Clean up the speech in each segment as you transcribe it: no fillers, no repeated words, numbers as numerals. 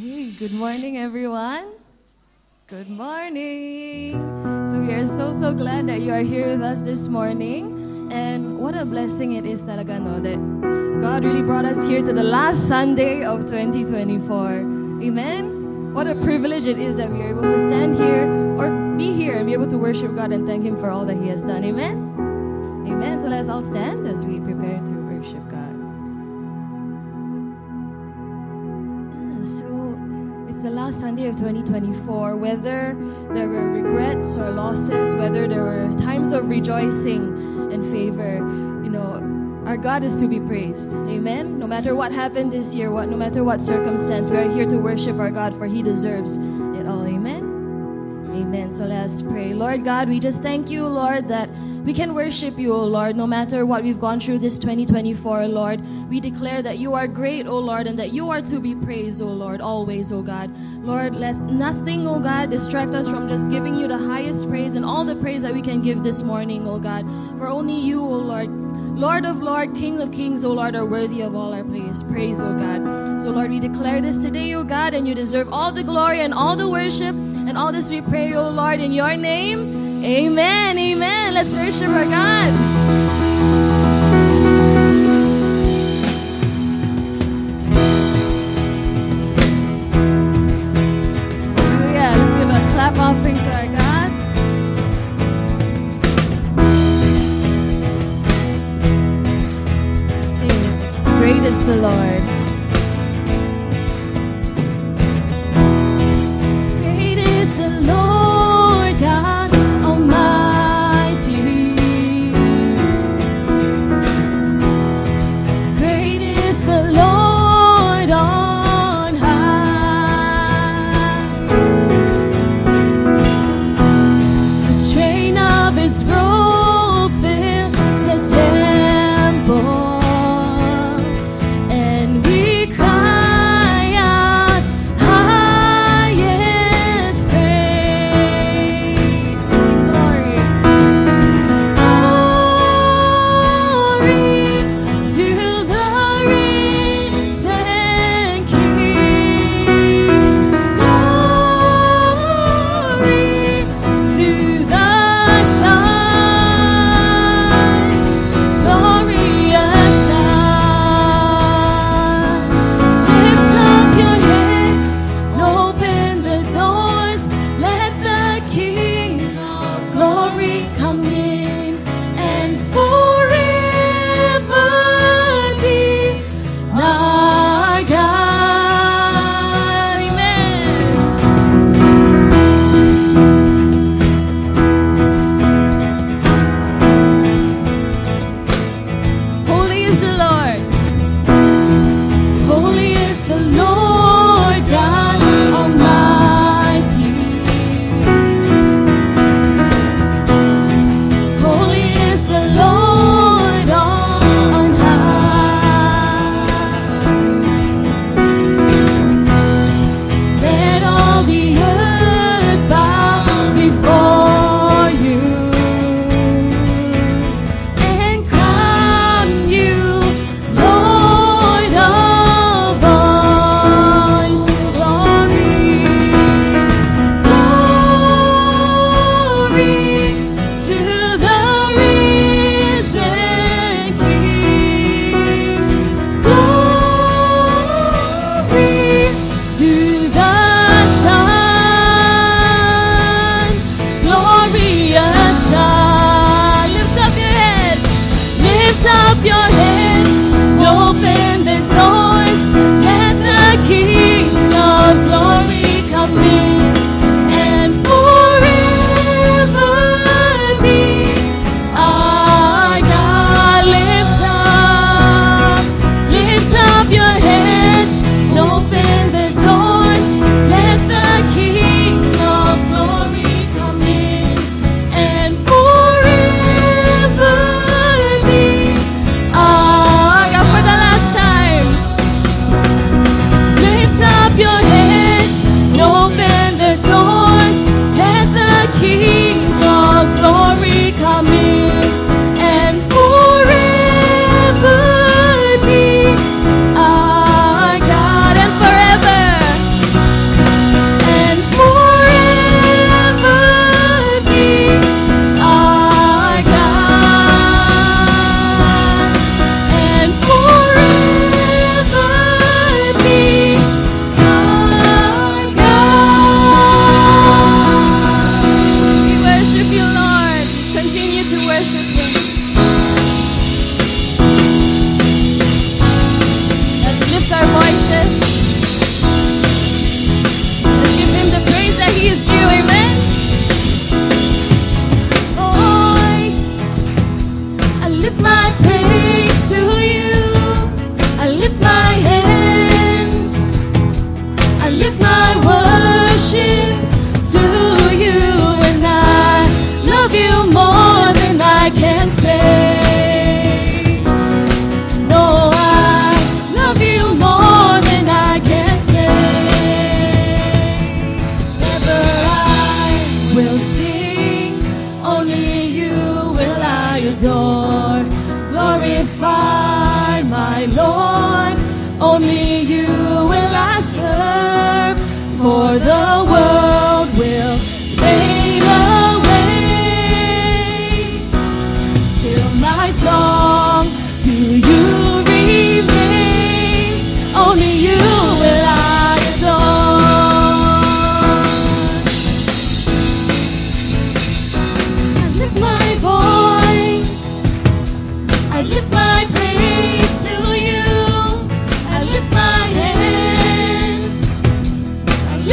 Hey, good morning, everyone. Good morning. So we are so glad that you are here with us this morning. And what a blessing it is talaga, no, that God really brought us here to the last Sunday of 2024. Amen? What a privilege it is that we are able to stand here or be here and be able to worship God and thank Him for all that He has done. Amen? Amen. So let's all stand as we prepare to worship God. So it's the last Sunday of 2024. Whether there were regrets or losses, whether there were times of rejoicing and favor, our God is to be praised. Amen? No matter what happened this year, no matter what circumstance, we are here to worship our God, for He deserves it all. Amen? Amen. So let's pray. Lord God, we just thank you, Lord, that we can worship you, O Lord, no matter what we've gone through this 2024, Lord. We declare that you are great, O Lord, and that you are to be praised, O Lord, always, O God. Lord, let nothing, O God, distract us from just giving you the highest praise and all the praise that we can give this morning, O God. For only you, O Lord, Lord of Lords, King of Kings, O Lord, are worthy of all our praise, O God. So, Lord, we declare this today, O God, and you deserve all the glory and all the worship, and all this we pray, O Lord, in your name. Amen, amen. Let's worship our God. Hallelujah. Let's give a clap offering to our God. Great is the Lord. Great is the Lord God Almighty.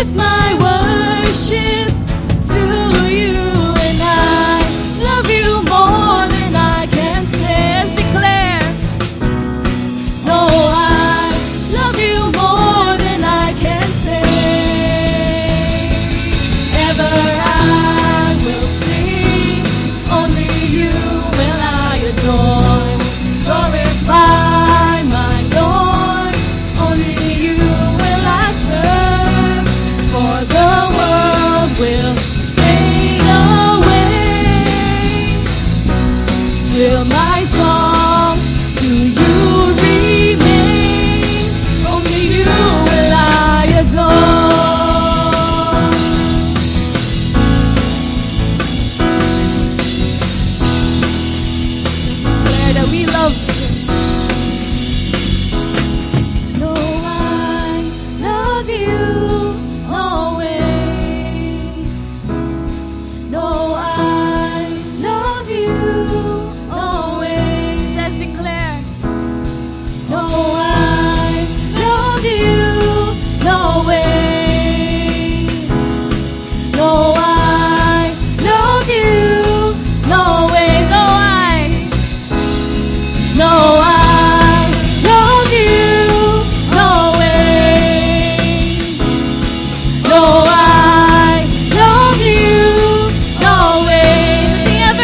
lift my worship to you, and I love you more than I can say. Let's declare, no, I love you more than I can say. Ever I will sing, only you will I adore. Glorify my Lord, only you will I serve. For the world will fade away, till my song to you remains. Only you will I adore. Declare that we love you. No, I love you always. No, I love you always. Let's declare. No, I love you always. No, I love you always. No, I love you always. No, I love you always.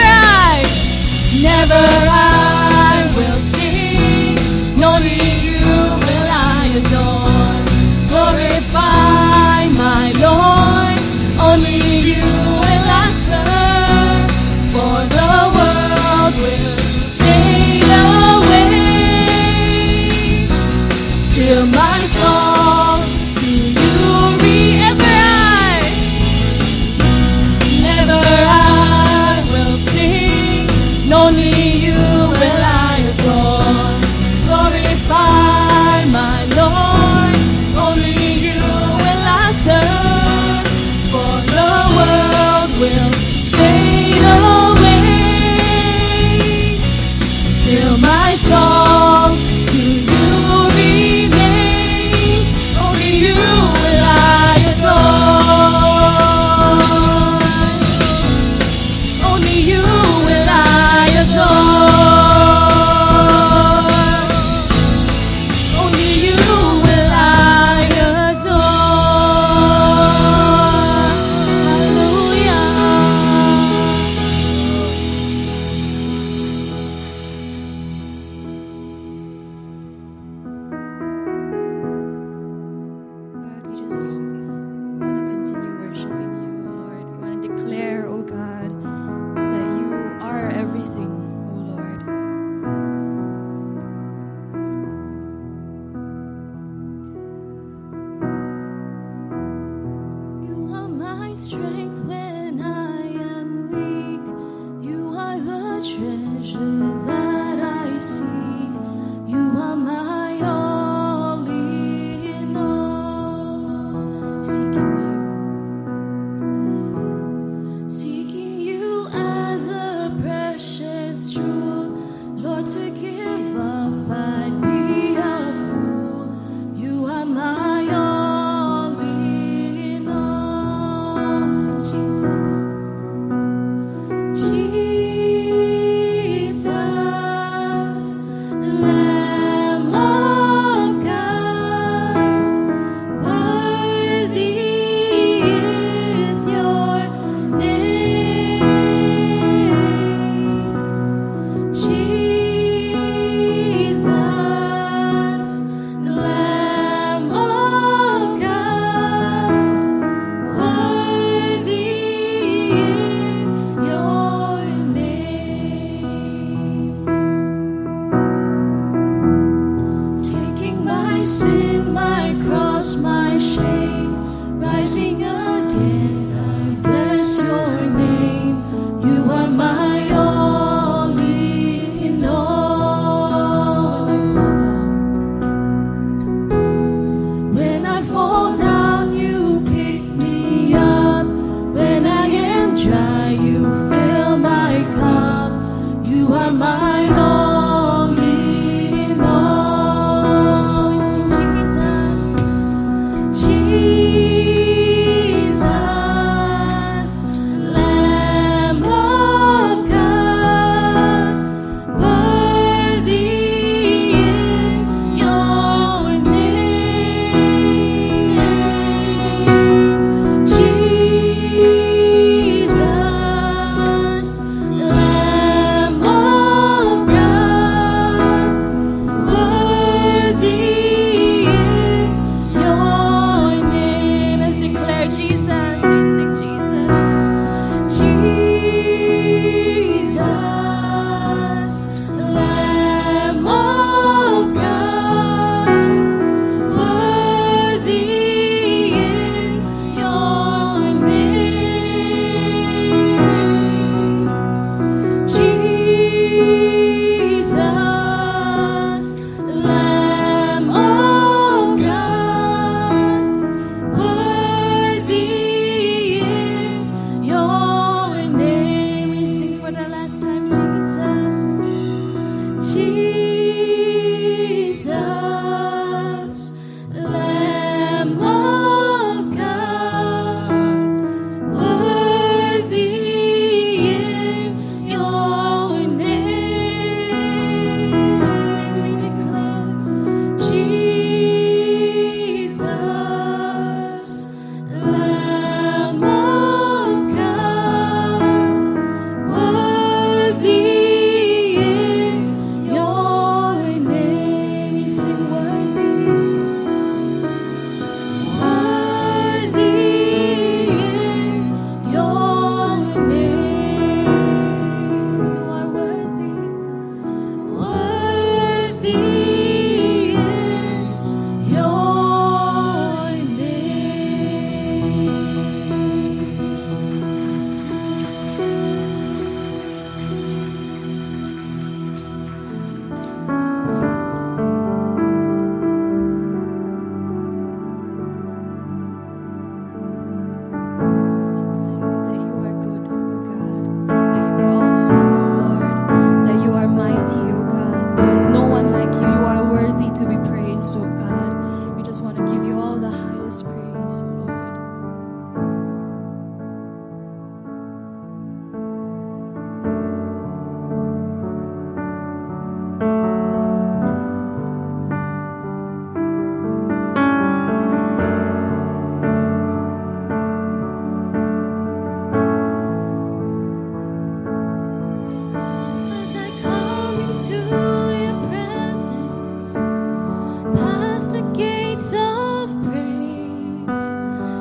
Never I will sing, only you will I adore. Glorify my Lord, only you will I serve. For the world will fade away, till my song to you never I will sing, only you will I adore. Glorify my Lord, only you will I serve. For the world will fade away, still my song to you remains. Only you will I adore. Only you will I adore. Only you will I adore. Hallelujah. God, we just want to continue worshiping you, Lord. We want to declare, oh God, that you are everything, oh Lord. You are my strength when I am weak. You are the treasure that I seek. You are my all in all. Seeking you as a precious jewel, Lord, to give up I'd be a fool. You are my all in all. Sing Jesus.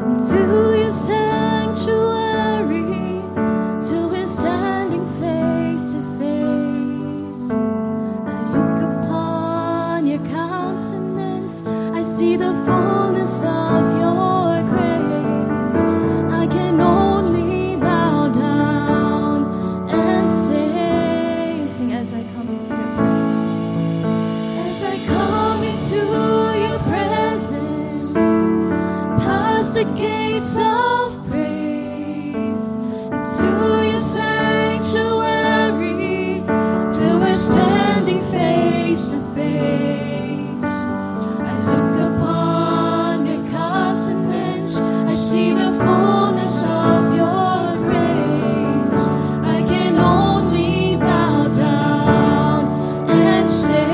into your sanctuary, till we're standing face to face. I look upon your countenance, I see the fullness of your grace. I can only bow down and say, sing as I come into your presence. As I come into your presence, past the gates of praise, into your sanctuary, till we're standing face to face. I look upon your countenance, I see the fullness of your grace. I can only bow down and say,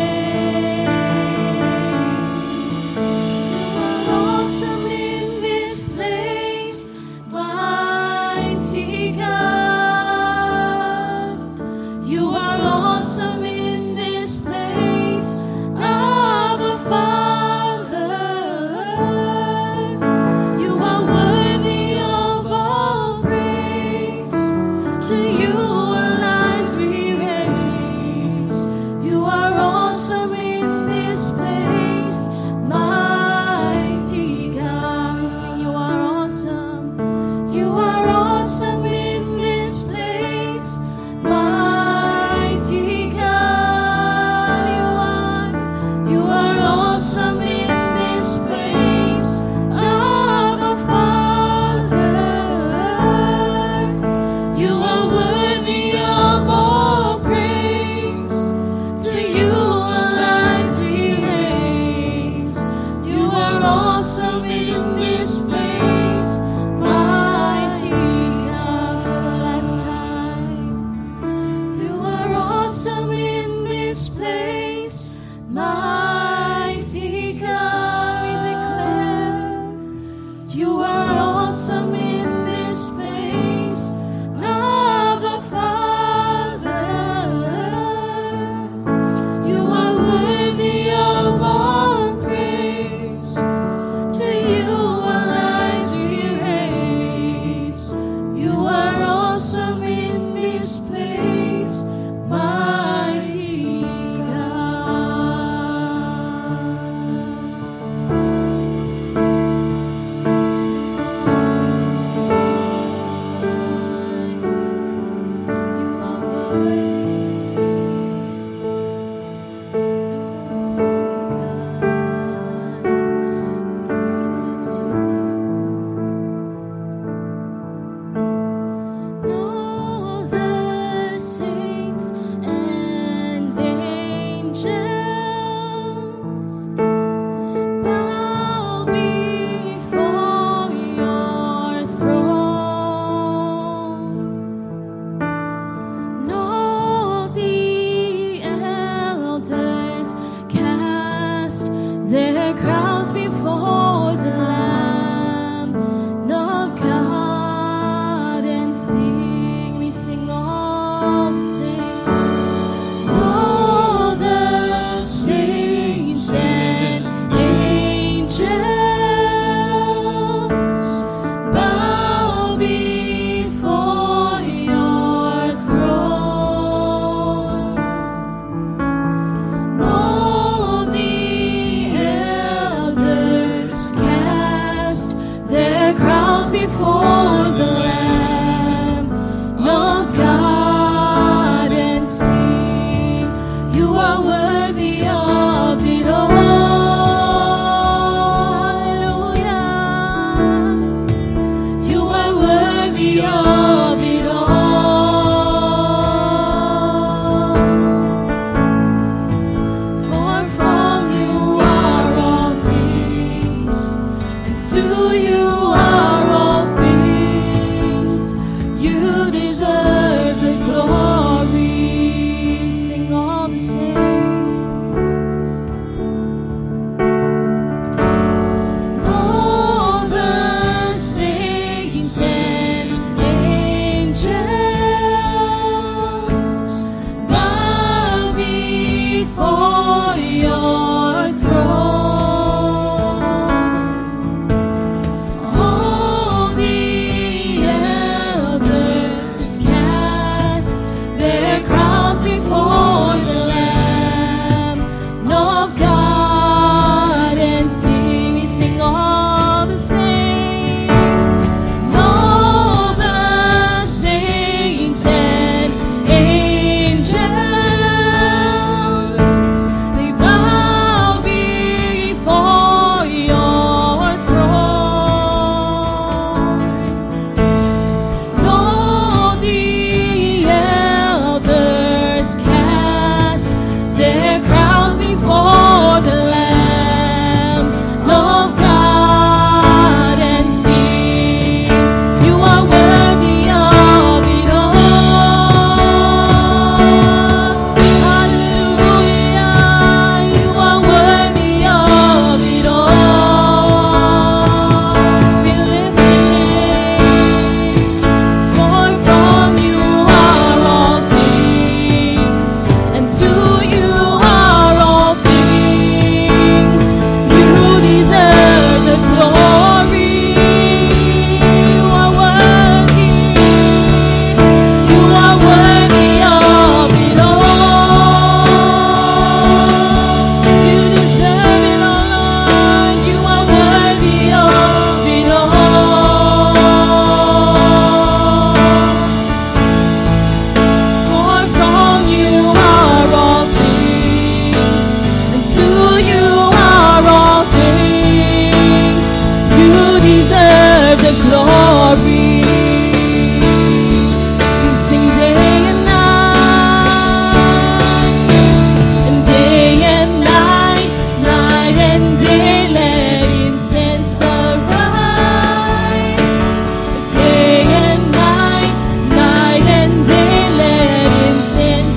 you are awesome in this place, mighty God. You are awesome in this place, Abba Father. You are worthy of all praise. To you our lives we raise. You are awesome in this place, mighty God. We sing, you are awesome. You are awesome in this place, mighty God. You are awesome in this place, Abba Father. You are worthy of all praise. To you our lives we raise. You are awesome in this place, mighty God. For the last time, you are awesome in this place, mighty God. We declare, you are awesome in this place, Abba Father. You are worthy of all praise. To you our lives we raise. You are awesome in this place, mighty All the saints and angels bow before your throne. All the elders cast their crowns before the Lamb of God and sing. We sing, all the saints, all the saints and angels bow before your throne. All the elders cast their crowns before the Lamb of God and sing, you are worthy of it all. Hallelujah. You are worthy of it all. For from you are all things, and to you are all things. glory. We sing day and night, and day and night, night and day, let incense arise. Day and night, night and day, let incense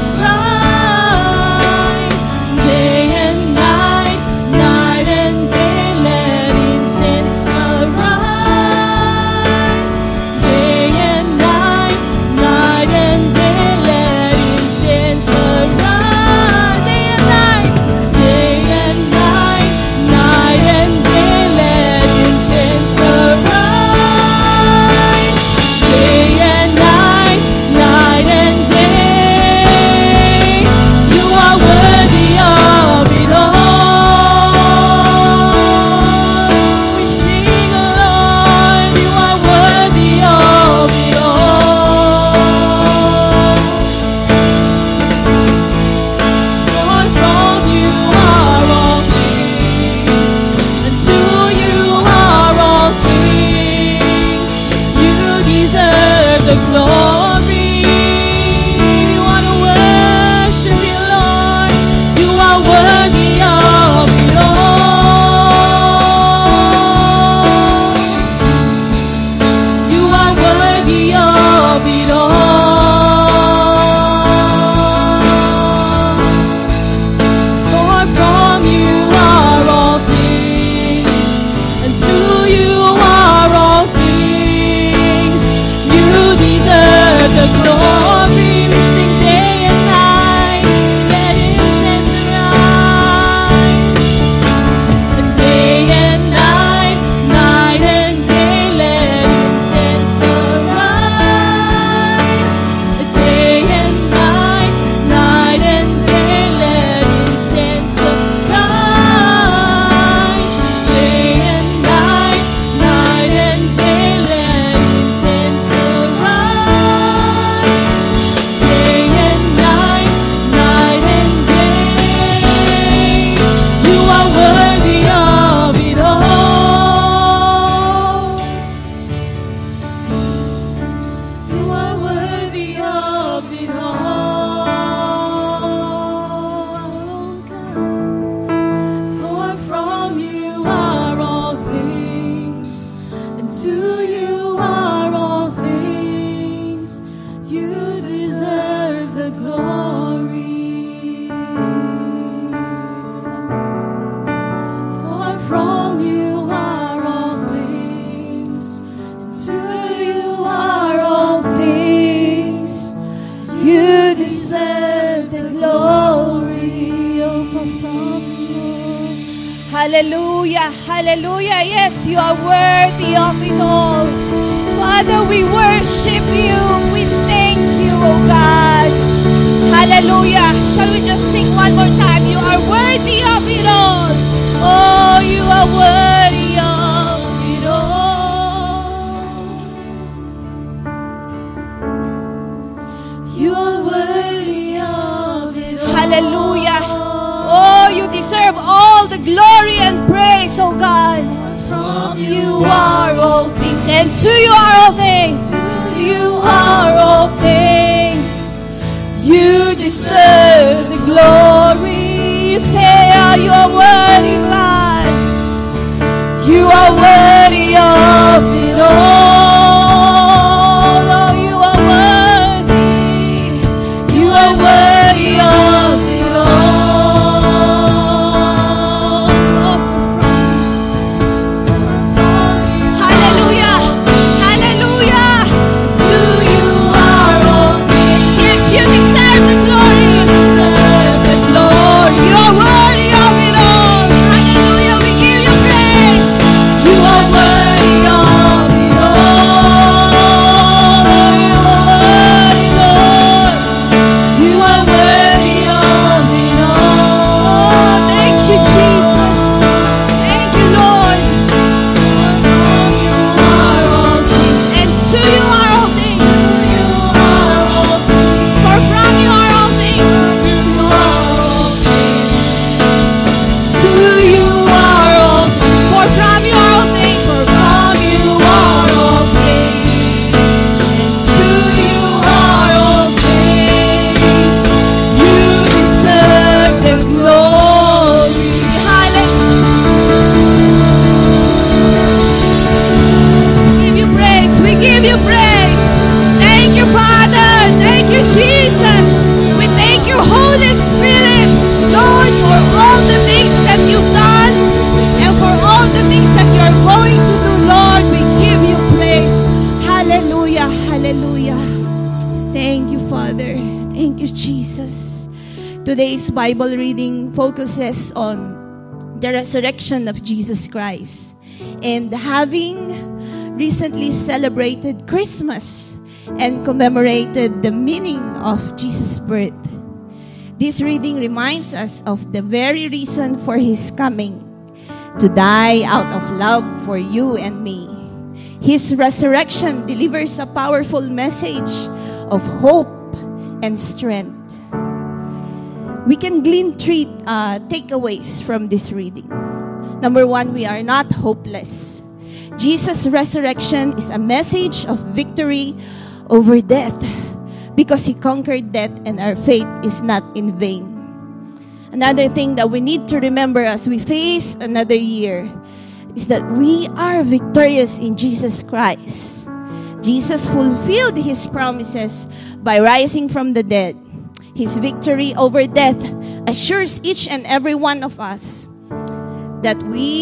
arise. Day and night, night and day, let incense arise. Day and night, night and day, let incense arise. Day and night, day and night, night and day, let incense arise. Day and night, night and day, you are worthy of it all. We sing, Lord, you are worthy of it all. For from you are all things, and to you are all things. You deserve the glory. We want to worship you, Lord. You are worthy of it all. You are worthy of it all. For from you are all things, and to you are all things. You deserve the glory. We sing day and night, let incense arise. And day and night, night and day, let incense arise. Day and night, night and day, let incense arise. Day and night, night and day, let incense arise. Day and night, night and day, you are worthy of it all. You are worthy of it all, God. For from you are all things, and to you are all things. You deserve the glory. For from you are all things, and to you are all things. You deserve the glory. Oh, for from you. Hallelujah, hallelujah. Yes, you are worthy of it all. Father, we worship you. We thank you, oh God. Hallelujah. Shall we just sing one more time? You are worthy of it all. Oh, you are worthy of it all. You are worthy of it all. Hallelujah. Oh, you deserve all the glory and praise, oh God. From you are all things, and to you are all things. To you are all things. You deserve the glory. You say, oh, you are worthy, God. You are worthy of it all. Oh, you are worthy. You are worthy of it all. Hallelujah. Hallelujah. To you are all things. Yes, you deserve the glory. You deserve the glory. You are worthy of it all. Today's Bible reading focuses on the resurrection of Jesus Christ. And having recently celebrated Christmas and commemorated the meaning of Jesus' birth, this reading reminds us of the very reason for His coming, to die out of love for you and me. His resurrection delivers a powerful message of hope and strength. We can glean three takeaways from this reading. Number one, we are not hopeless. Jesus' resurrection is a message of victory over death, because He conquered death and our faith is not in vain. Another thing that we need to remember as we face another year is that we are victorious in Jesus Christ. Jesus fulfilled His promises by rising from the dead. His victory over death assures each and every one of us that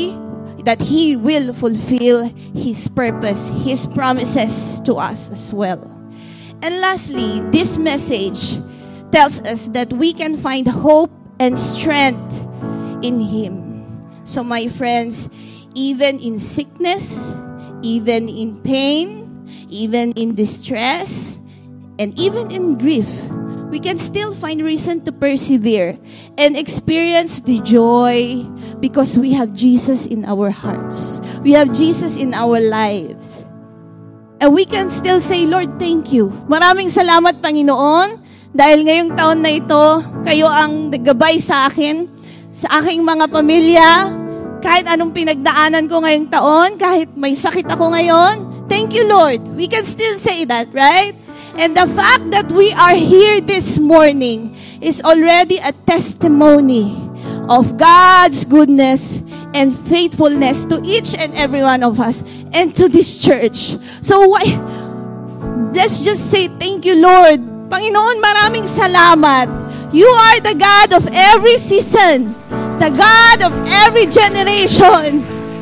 He will fulfill His purpose, His promises to us as well. And lastly, this message tells us that we can find hope and strength in Him. So my friends, even in sickness, even in pain, even in distress, and even in grief, we can still find reason to persevere and experience the joy because we have Jesus in our hearts. We have Jesus in our lives. And we can still say, Lord, thank you. Maraming salamat, Panginoon, dahil ngayong taon na ito, kayo ang naggabay sa akin, sa aking mga pamilya, kahit anong pinagdaanan ko ngayong taon, kahit may sakit ako ngayon. Thank you, Lord. We can still say that, right? And the fact that we are here this morning is already a testimony of God's goodness and faithfulness to each and every one of us and to this church. So let's just say thank you, Lord. Panginoon, maraming salamat. You are the God of every season, the God of every generation.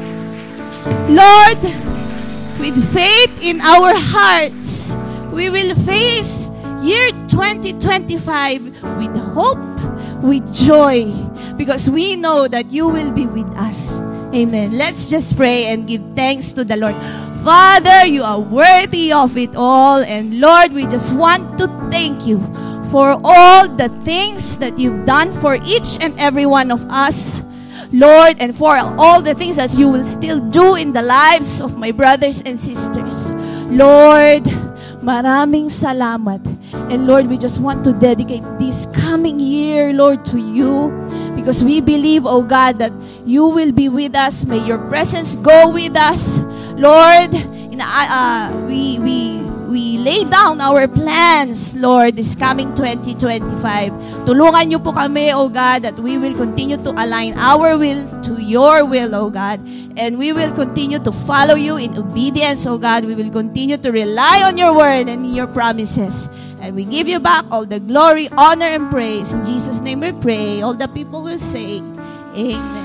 Lord, with faith in our hearts, we will face year 2025 with hope, with joy, because we know that you will be with us. Amen. Let's just pray and give thanks to the Lord. Father, you are worthy of it all. And Lord, we just want to thank you for all the things that you've done for each and every one of us, Lord, and for all the things that you will still do in the lives of my brothers and sisters. Lord, maraming salamat. And Lord, we just want to dedicate this coming year, Lord, to you, because we believe, oh God, that you will be with us. May your presence go with us. Lord, we lay down our plans, Lord, this coming 2025. Tulungan niyo po kami, oh God, that we will continue to align our will to your will, oh God. And we will continue to follow you in obedience, oh God. We will continue to rely on your word and your promises. And we give you back all the glory, honor, and praise. In Jesus' name we pray. All the people will say, Amen.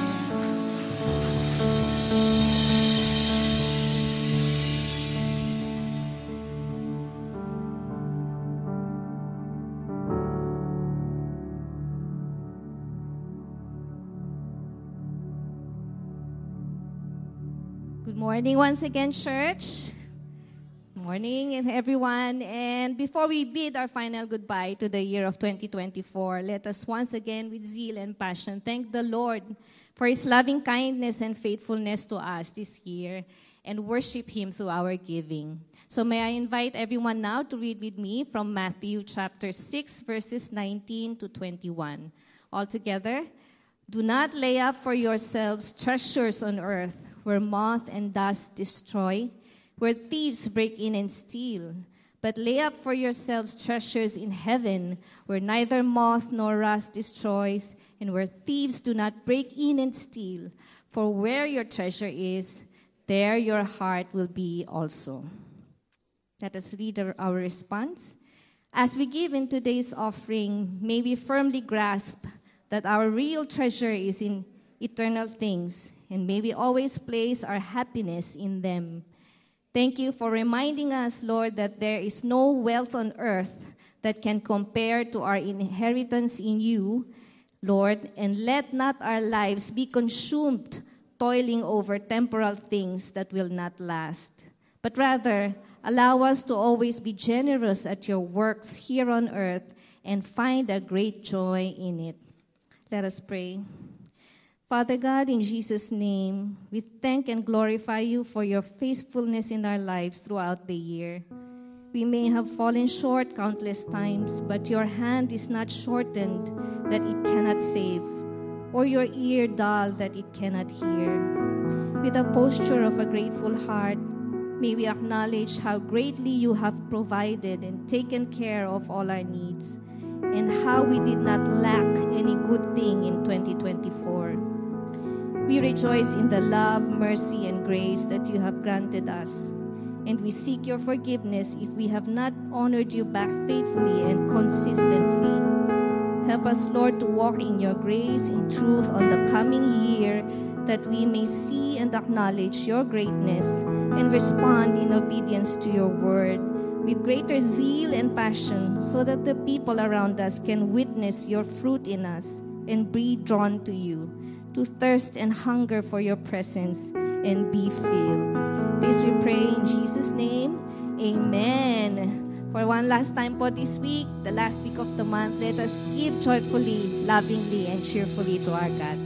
Good morning once again, church. Morning, everyone. And before we bid our final goodbye to the year of 2024, let us once again, with zeal and passion, thank the Lord for His loving kindness and faithfulness to us this year and worship Him through our giving. So may I invite everyone now to read with me from Matthew chapter 6, verses 19 to 21. All together, do not lay up for yourselves treasures on earth, where moth and dust destroy, where thieves break in and steal. But lay up for yourselves treasures in heaven, where neither moth nor rust destroys, and where thieves do not break in and steal. For where your treasure is, there your heart will be also. Let us read our response. As we give in today's offering, may we firmly grasp that our real treasure is in eternal things, and may we always place our happiness in them. Thank you for reminding us, Lord, that there is no wealth on earth that can compare to our inheritance in you, Lord, and let not our lives be consumed toiling over temporal things that will not last, but rather allow us to always be generous at your works here on earth and find a great joy in it. Let us pray. Father God, in Jesus' name, we thank and glorify you for your faithfulness in our lives throughout the year. We may have fallen short countless times, but your hand is not shortened that it cannot save, or your ear dull that it cannot hear. With a posture of a grateful heart, may we acknowledge how greatly you have provided and taken care of all our needs, and how we did not lack any good thing in 2024. We rejoice in the love, mercy, and grace that you have granted us, and we seek your forgiveness if we have not honored you back faithfully and consistently. Help us, Lord, to walk in your grace and truth on the coming year, that we may see and acknowledge your greatness and respond in obedience to your word with greater zeal and passion, so that the people around us can witness your fruit in us and be drawn to you, to thirst and hunger for your presence and be filled. This we pray in Jesus' name. Amen. For one last time po this week, the last week of the month, let us give joyfully, lovingly, and cheerfully to our God.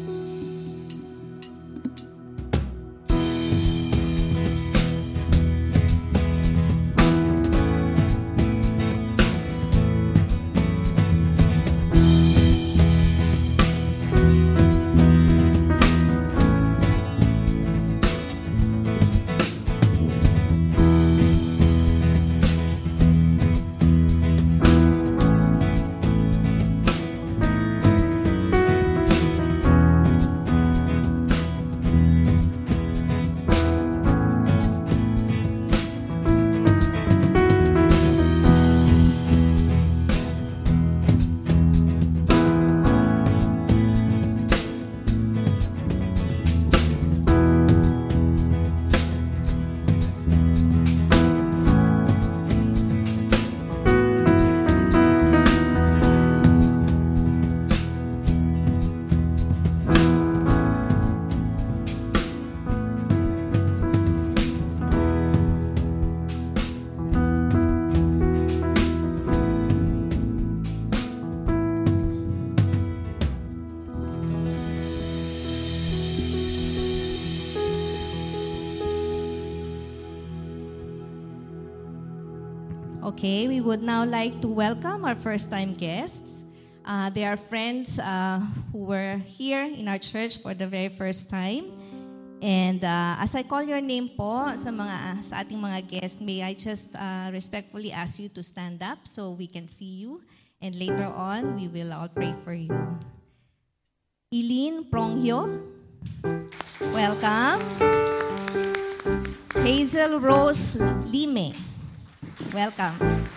Okay, we would now like to welcome our first-time guests. They are friends who were here in our church for the very first time. And as I call your name po sa ating mga guests, may I just respectfully ask you to stand up so we can see you. And later on, we will all pray for you. Eileen Pronghyo, welcome. Hazel Rose Lime, welcome.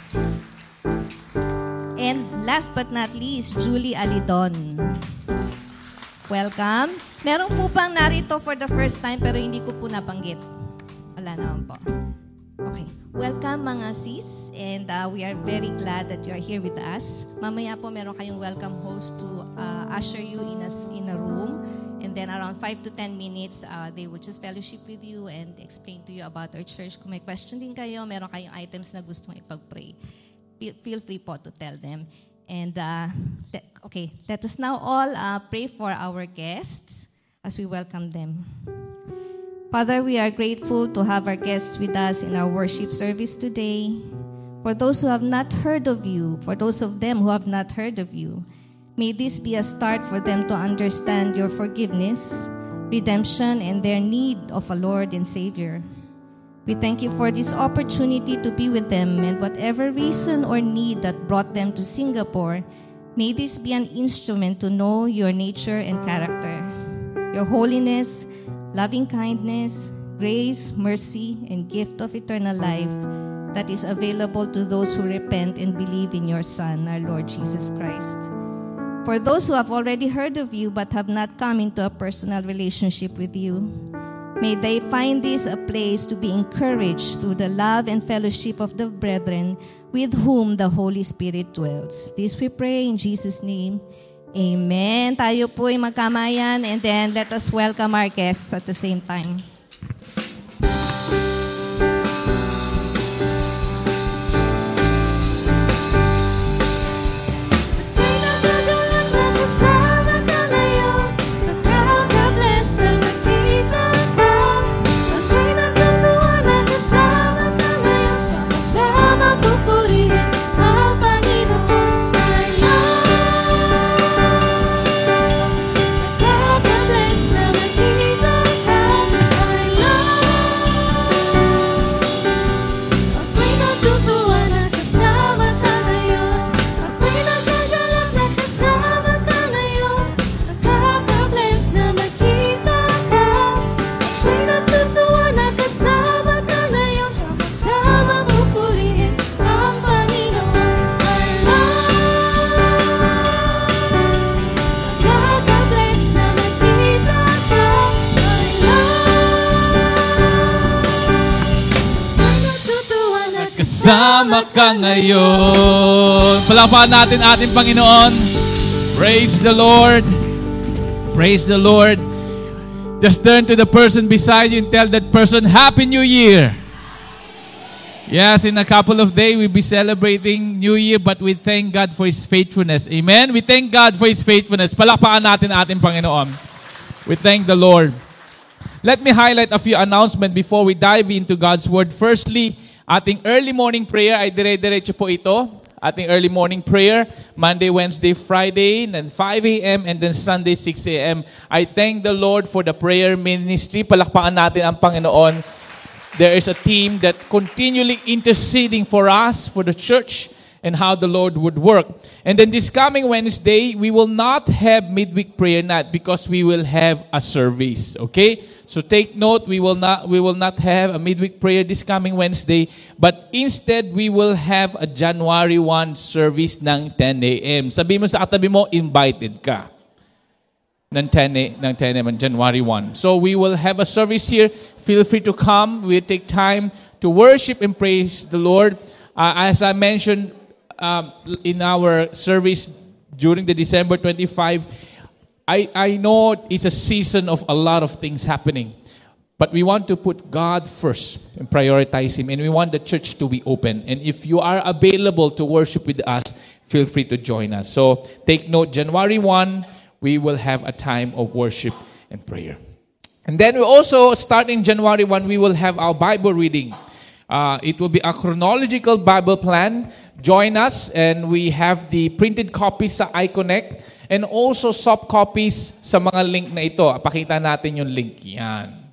And last but not least, Julie Alidon. Welcome. Meron po bang narito for the first time pero hindi ko po nabanggit? Wala naman po. Okay. Welcome mga sis, and we are very glad that you are here with us. Mamaya po meron kayong welcome host to usher you in a room. And then around 5 to 10 minutes, they will just fellowship with you and explain to you about our church. Kung may question din kayo, meron kayong items na gusto mong ipag-pray, feel free po to tell them. And okay, let us now all pray for our guests as we welcome them. Father, we are grateful to have our guests with us in our worship service today. For those who have not heard of you, for those of them who have not heard of you, may this be a start for them to understand your forgiveness, redemption, and their need of a Lord and Savior. We thank you for this opportunity to be with them, and whatever reason or need that brought them to Singapore, may this be an instrument to know your nature and character, your holiness, loving kindness, grace, mercy, and gift of eternal life that is available to those who repent and believe in your Son, our Lord Jesus Christ. For those who have already heard of you but have not come into a personal relationship with you, May they find this a place to be encouraged through the love and fellowship of the brethren with whom the Holy Spirit dwells. This we pray in Jesus' name. Amen. Tayo po'y magkamayan, and then let us welcome our guests at the same time. Sama ka ngayon. Palakpakan natin ating Panginoon. Praise the Lord. Praise the Lord. Just turn to the person beside you and tell that person, Happy New Year. Yes, in a couple of days we'll be celebrating New Year, but we thank God for His faithfulness. Amen? We thank God for His faithfulness. Palakpakan natin ating Panginoon. We thank the Lord. Let me highlight a few announcements before we dive into God's Word. Firstly, ating early morning prayer ay dire-diretso po ito. Ating early morning prayer, Monday, Wednesday, Friday, then 5 a.m. and then Sunday, 6 a.m. I thank the Lord for the prayer ministry. Palakpakan natin ang Panginoon. There is a team that continually interceding for us, for the church, and how the Lord would work. And then this coming Wednesday, we will not have midweek prayer night because we will have a service. Okay? So take note, we will not have a midweek prayer this coming Wednesday, but instead we will have a January 1 service ng 10 a.m. Sabi mo sa katabi mo, invited ka. Ng 10 a.m. on January 1. So we will have a service here. Feel free to come. We'll take time to worship and praise the Lord. As I mentioned in our service during the December 25, I know it's a season of a lot of things happening, but we want to put God first and prioritize Him, and we want the church to be open. And if you are available to worship with us, feel free to join us. So take note, January 1, we will have a time of worship and prayer. And then we also, starting January 1, we will have our Bible reading. It will be a chronological Bible plan. Join us, and we have the printed copies sa iConnect and also soft copies sa mga link na ito. Pakita natin yung link yan.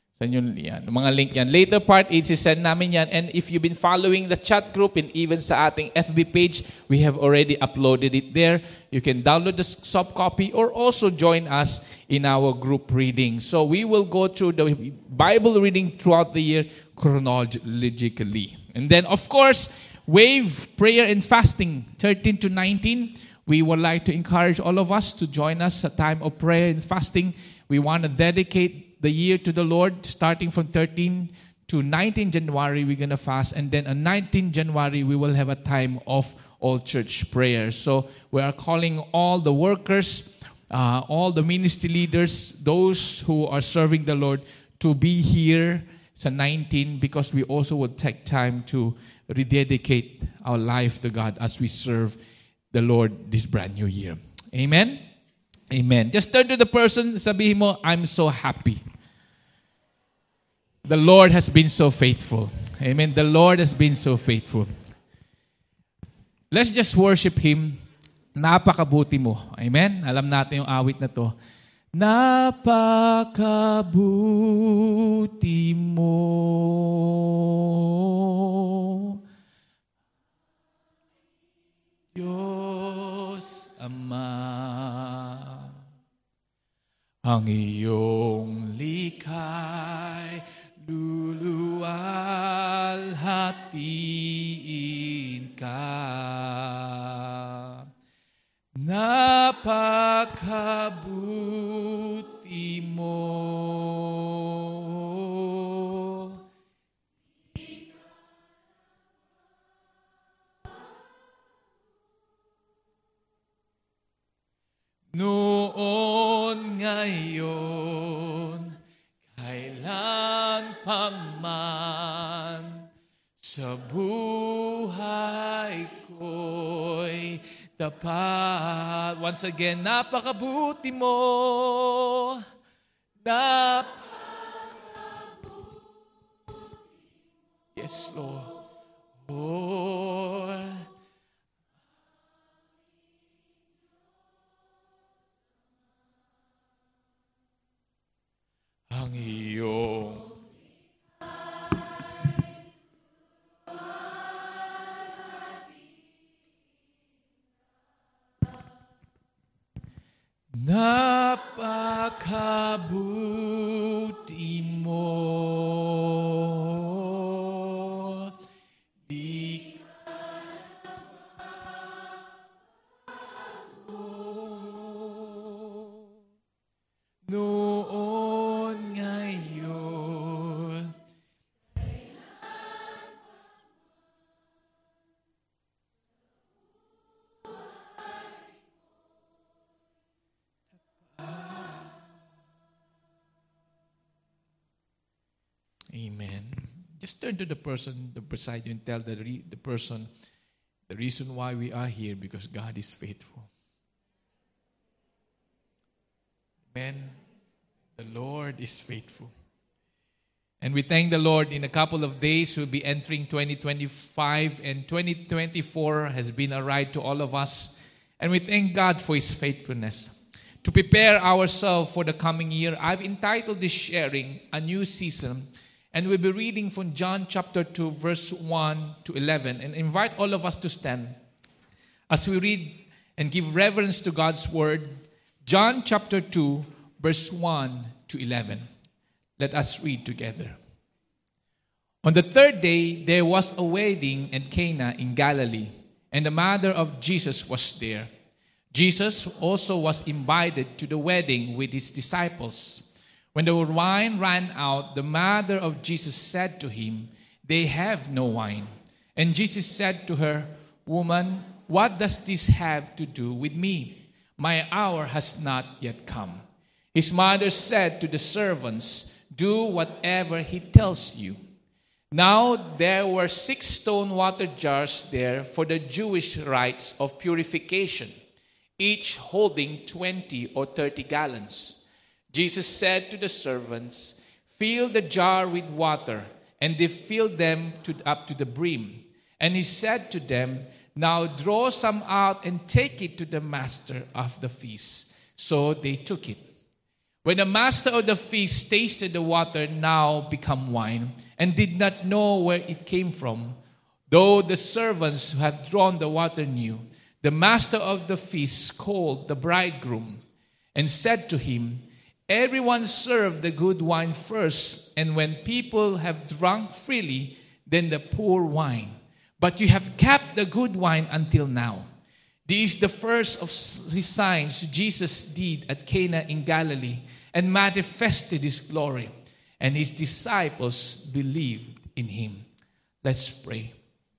Mga link yan. Later part, i-send namin yan. And if you've been following the chat group and even sa ating FB page, we have already uploaded it there. You can download the soft copy or also join us in our group reading. So we will go through the Bible reading throughout the year chronologically. And then, of course, Wave Prayer and Fasting, 13 to 19. We would like to encourage all of us to join us at time of prayer and fasting. We want to dedicate the year to the Lord, starting from 13 to 19 January, we're going to fast. And then on 19 January, we will have a time of all church prayer. So we are calling all the workers, all the ministry leaders, those who are serving the Lord, to be here sa 19, because we also would take time to rededicate our life to God as we serve the Lord this brand new year. Amen? Amen. Just turn to the person, sabihin mo, I'm so happy. The Lord has been so faithful. Amen. The Lord has been so faithful. Let's just worship Him. Napakabuti mo. Amen. Alam natin yung awit na to. Napakabuti mo, Diyos Ama, ang iyong likay luluwalhatiin ka. Napakabuti mo. noon, ngayon, kailan pa man, sa buhay ko'y tapat. Once again, napakabuti mo. Yes, Lord. Ang iyong napakabuti mo. Di noon, ngayon, Amen. Just turn to the person beside you and tell the person the reason why we are here, because God is faithful. Amen. The Lord is faithful. And we thank the Lord. In a couple of days, we'll be entering 2025, and 2024 has been a ride to all of us. And we thank God for His faithfulness. To prepare ourselves for the coming year, I've entitled this sharing, A New Season. And we'll be reading from John chapter 2, verse 1 to 11. And invite all of us to stand as we read and give reverence to God's word. John chapter 2, verse 1 to 11. Let us read together. On the third day, there was a wedding at Cana in Galilee, and the mother of Jesus was there. Jesus also was invited to the wedding with his disciples. When the wine ran out, the mother of Jesus said to him, "They have no wine." And Jesus said to her, "Woman, what does this have to do with me? My hour has not yet come." His mother said to the servants, "Do whatever he tells you." Now there were 6 stone water jars there for the Jewish rites of purification, each holding 20 or 30 gallons. Jesus said to the servants, "Fill the jar with water," and they filled them up to the brim. And he said to them, "Now draw some out and take it to the master of the feast." So they took it. When the master of the feast tasted the water now become wine, and did not know where it came from, though the servants who had drawn the water knew, the master of the feast called the bridegroom and said to him, "Everyone serve the good wine first, and when people have drunk freely, then the poor wine. But you have kept the good wine until now." This is the first of his signs Jesus did at Cana in Galilee, and manifested his glory, and his disciples believed in him. Let's pray.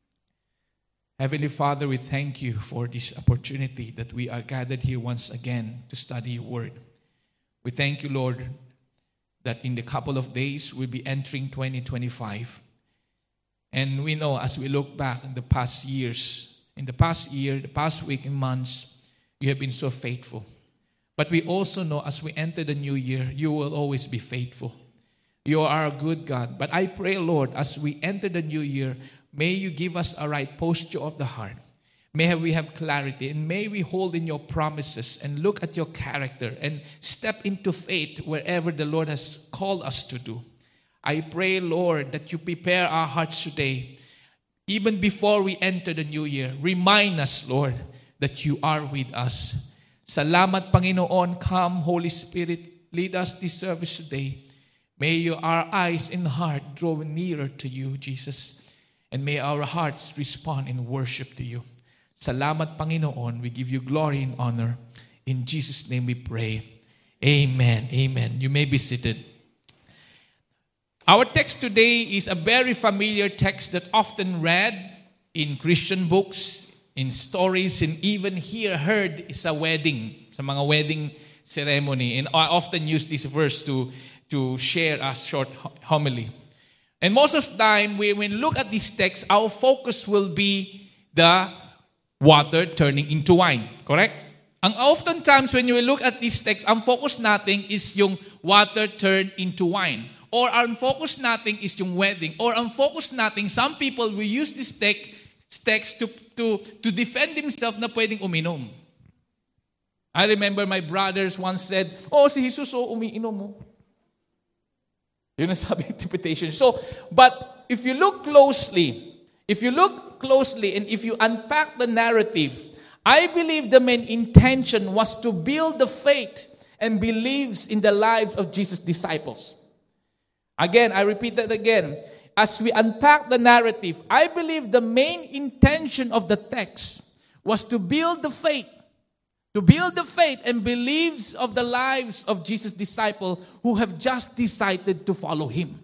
Heavenly Father, we thank you for this opportunity that we are gathered here once again to study your word. We thank you, Lord, that in the couple of days we'll be entering 2025. And we know as we look back in the past years, in the past year, the past week and months, you have been so faithful. But we also know as we enter the new year, you will always be faithful. You are a good God. But I pray, Lord, as we enter the new year, may you give us a right posture of the heart. May we have clarity, and may we hold in your promises and look at your character and step into faith wherever the Lord has called us to do. I pray, Lord, that you prepare our hearts today. Even before we enter the new year, remind us, Lord, that you are with us. Salamat, Panginoon. Come, Holy Spirit, lead us this service today. May our eyes and heart draw nearer to you, Jesus. And may our hearts respond in worship to you. Salamat, Panginoon. We give you glory and honor. In Jesus' name we pray. Amen. Amen. You may be seated. Our text today is a very familiar text that often read in Christian books, in stories and even heard is a wedding, sa mga wedding ceremony. And I often use this verse to share a short homily. And most of the time, when we look at this text, our focus will be the water turning into wine. Correct? Ang oftentimes, when you look at this text, ang focus natin is yung water turned into wine. Or ang focus natin is yung wedding. Or ang focus natin, some people will use this text to defend themselves na pwedeng uminom. I remember my brothers once said, si Jesus, umiinom mo. Yun ang sabi ng interpretation. But if you look closely, and if you unpack the narrative, I believe the main intention was to build the faith and beliefs in the lives of Jesus' disciples. Again, I repeat that again. As we unpack the narrative, I believe the main intention of the text was to build the faith and beliefs of the lives of Jesus' disciples who have just decided to follow Him.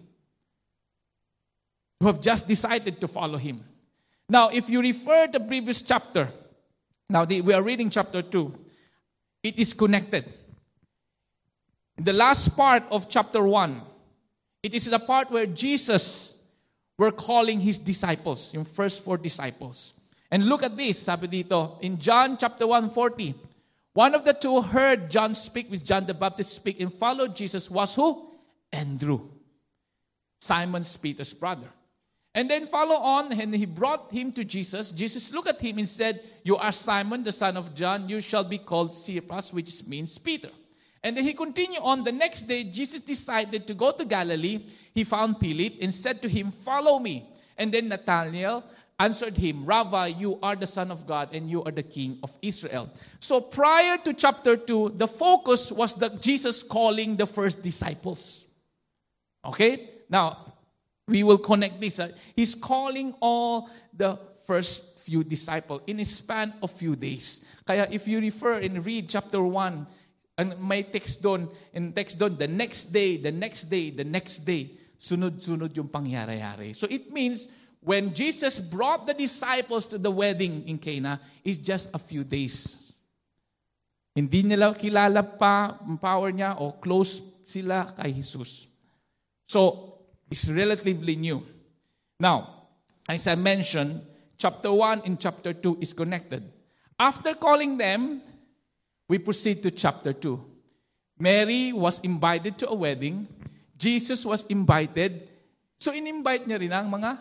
Now, if you refer to the previous chapter, we are reading chapter 2, it is connected. In the last part of chapter 1, it is the part where Jesus were calling His disciples, yung first 4 disciples. And look at this, sabi dito, in John chapter 1:40, one of the two heard John speak with John the Baptist speak and followed Jesus was who? Andrew, Simon Peter's brother. And then follow on, and he brought him to Jesus. Jesus looked at him and said, "You are Simon, the son of John. You shall be called Cephas," which means Peter. And then he continued on. The next day, Jesus decided to go to Galilee. He found Philip and said to him, "Follow me." And then Nathanael answered him, "Rabbi, you are the Son of God, and you are the King of Israel." So prior to chapter 2, the focus was that Jesus calling the first disciples. Okay? Now, we will connect this. He's calling all the first few disciples in a span of few days. Kaya if you refer and read chapter 1, and may text doon, the next day, sunod-sunod yung pangyayari. So it means, when Jesus brought the disciples to the wedding in Cana, it's just a few days. Hindi nila kilala pa ang power niya o close sila kay Jesus. So, it's relatively new. Now, as I mentioned, chapter 1 and chapter 2 is connected. After calling them, we proceed to chapter 2. Mary was invited to a wedding. Jesus was invited. So, in-invite niya rin ang mga...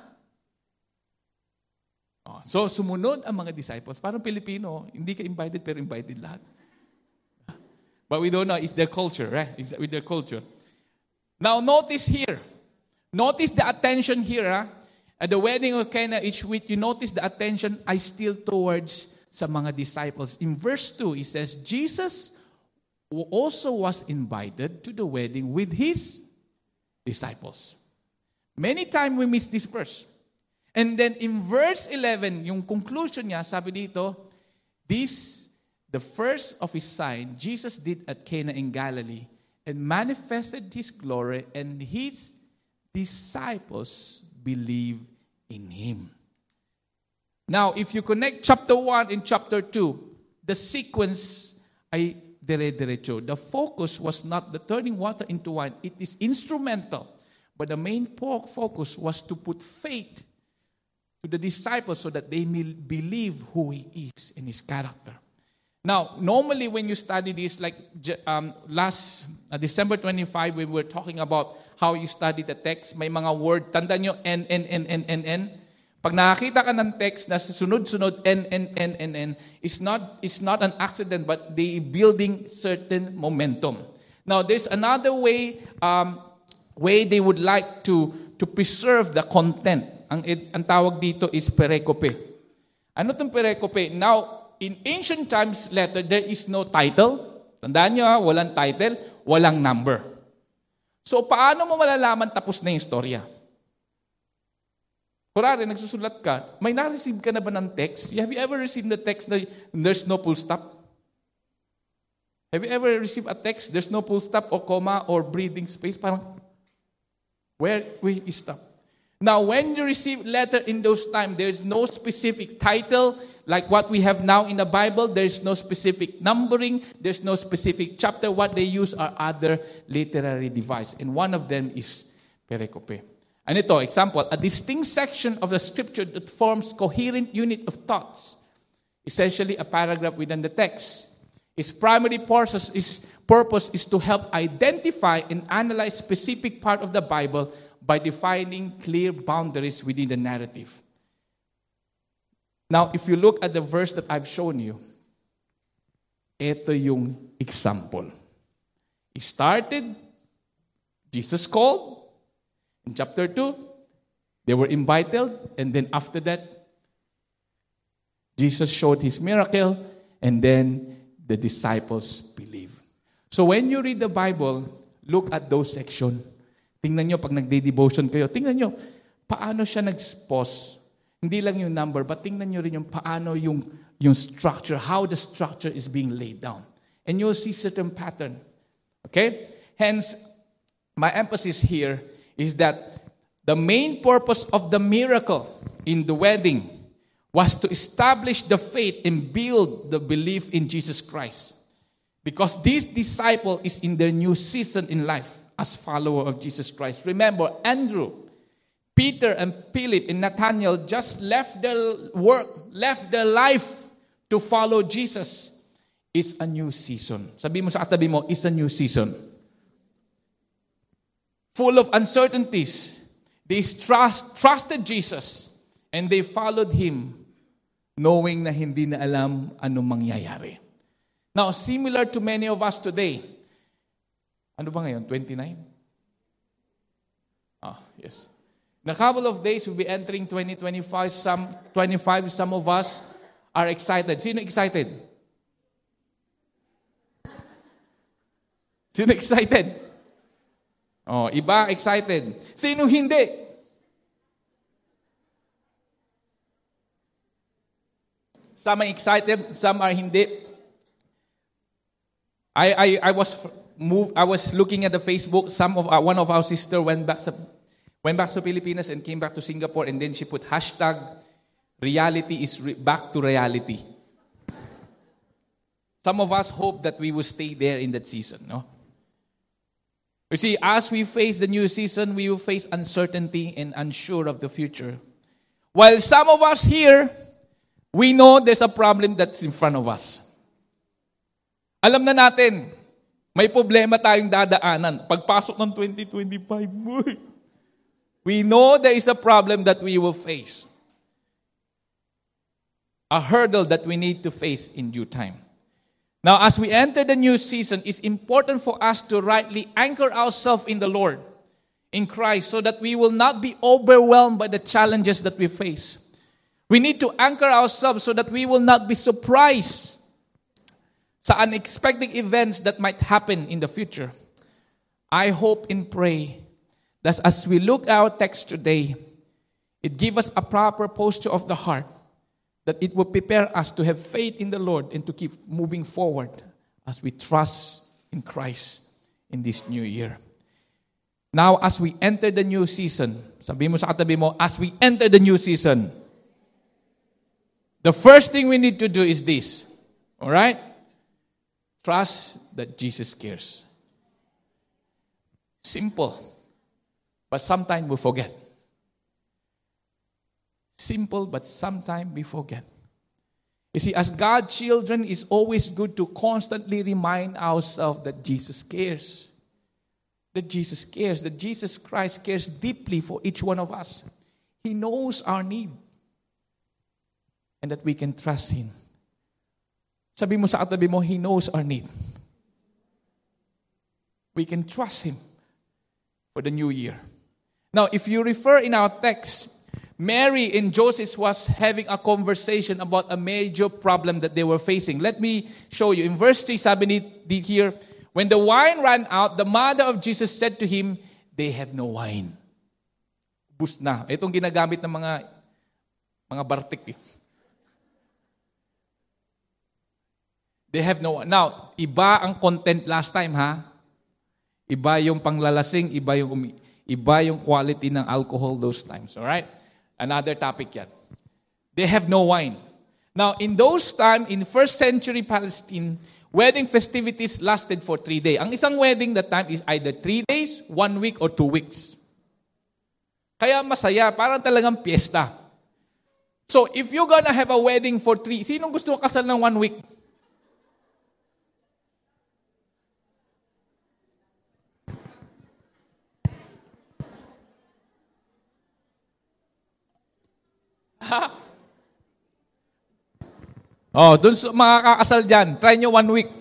So, sumunod ang mga disciples. Parang Pilipino, hindi ka invited pero invited lahat. But we don't know, it's their culture, right? It's with their culture. Now, notice here. Notice the attention here. At the wedding of Cana each week, you notice the attention I still towards sa mga disciples. In verse 2, it says, Jesus also was invited to the wedding with His disciples. Many times we miss this verse. And then in verse 11, yung conclusion niya, sabi dito, the first of His sign, Jesus did at Cana in Galilee and manifested His glory, and His disciples believe in Him. Now, if you connect chapter 1 and chapter 2, the sequence ay dire-diretso. The focus was not the turning water into wine. It is instrumental. But the main focus was to put faith to the disciples so that they may believe who He is and His character. Now, normally when you study this, like last December 25, we were talking about how you study the text, may mga word, tanda nyo, N. Pag nakakita ka ng text na sunod-sunod, N, it's not an accident, but they building certain momentum. Now, there's another way they would like to preserve the content. Ang tawag dito is pericope. Ano itong pericope? Now, in ancient times letter, there is no title. Tandaan nyo, walang title, walang number. So, paano mo malalaman tapos na yung istorya? Kurari, nagsusulat ka, may na-receive ka na ba ng text? Have you ever received the text na there's no full stop? Have you ever received a text, there's no full stop or comma or breathing space? Parang, where we stop? Now, when you receive letter in those times, there's no specific title, like what we have now in the Bible, there's no specific numbering, there's no specific chapter. What they use are other literary devices. And one of them is pericope. And ito, example, a distinct section of the scripture that forms coherent unit of thoughts, essentially a paragraph within the text. Its primary purpose is to help identify and analyze specific part of the Bible by defining clear boundaries within the narrative. Now, if you look at the verse that I've shown you, ito yung example. It started, Jesus called. In chapter 2, they were invited, and then after that, Jesus showed his miracle, and then the disciples believed. So when you read the Bible, look at those sections. Tingnan nyo, pag nagde-devotion kayo, tingnan nyo, paano siya nag-pause. Hindi lang yung number, but tingnan nyo rin yung paano yung structure, how the structure is being laid down. And you'll see certain pattern. Okay? Hence, my emphasis here is that the main purpose of the miracle in the wedding was to establish the faith and build the belief in Jesus Christ. Because this disciple is in their new season in life as follower of Jesus Christ. Remember, Andrew, Peter, and Philip, and Nathanael just left their work, left their life to follow Jesus. It's a new season. Sabi mo sa katabi mo, it's a new season. Full of uncertainties. They trusted Jesus and they followed Him knowing na hindi na alam anong mangyayari. Now, similar to many of us today, ano ba ngayon? 29? Yes. In a couple of days, we'll be entering 2025. Some of us are excited. Sino excited? Sino excited? Iba excited. Sino hindi? Some are excited, some are hindi. I was looking at the Facebook. One of our sister went back to Pilipinas and came back to Singapore, and then she put hashtag reality is back to reality. Some of us hope that we will stay there in that season, no? You see, as we face the new season, we will face uncertainty and unsure of the future. While some of us here, we know there's a problem that's in front of us. Alam na natin, may problema tayong dadaanan. Pagpasok ng 2025, we know there is a problem that we will face. A hurdle that we need to face in due time. Now, as we enter the new season, it's important for us to rightly anchor ourselves in the Lord, in Christ, so that we will not be overwhelmed by the challenges that we face. We need to anchor ourselves so that we will not be surprised sa unexpected events that might happen in the future. I hope and pray that as we look at our text today, it gives us a proper posture of the heart, that it will prepare us to have faith in the Lord and to keep moving forward as we trust in Christ in this new year. Now, as we enter the new season, sabi mo sa katabi mo, as we enter the new season, the first thing we need to do is this. All right? Trust that Jesus cares. Simple. But sometimes we forget. Simple, but sometimes we forget. You see, as God's children, it's always good to constantly remind ourselves that Jesus cares. That Jesus cares. That Jesus Christ cares deeply for each one of us. He knows our need. And that we can trust Him. Sabi mo sa katabi mo, He knows our need. We can trust Him for the new year. Now, if you refer in our text, Mary and Joseph was having a conversation about a major problem that they were facing. Let me show you. In verse 3, sabi ni here, when the wine ran out, the mother of Jesus said to him, they have no wine. Bus na. Itong ginagamit ng mga bartik. They have no wine. Now, iba ang content last time, ha? Iba yung panglalasing, iba yung quality ng alcohol those times. All right? Another topic yan. They have no wine. Now, in those time, in first century Palestine, wedding festivities lasted for 3 days. Ang isang wedding that time is either 3 days, 1 week, or 2 weeks. Kaya masaya, parang talagang piyesta. So, if you're gonna have a wedding for 3, sinong gusto kasal ng 1 week? Oh, dun sa mga kakasal dyan, try nyo 1 week.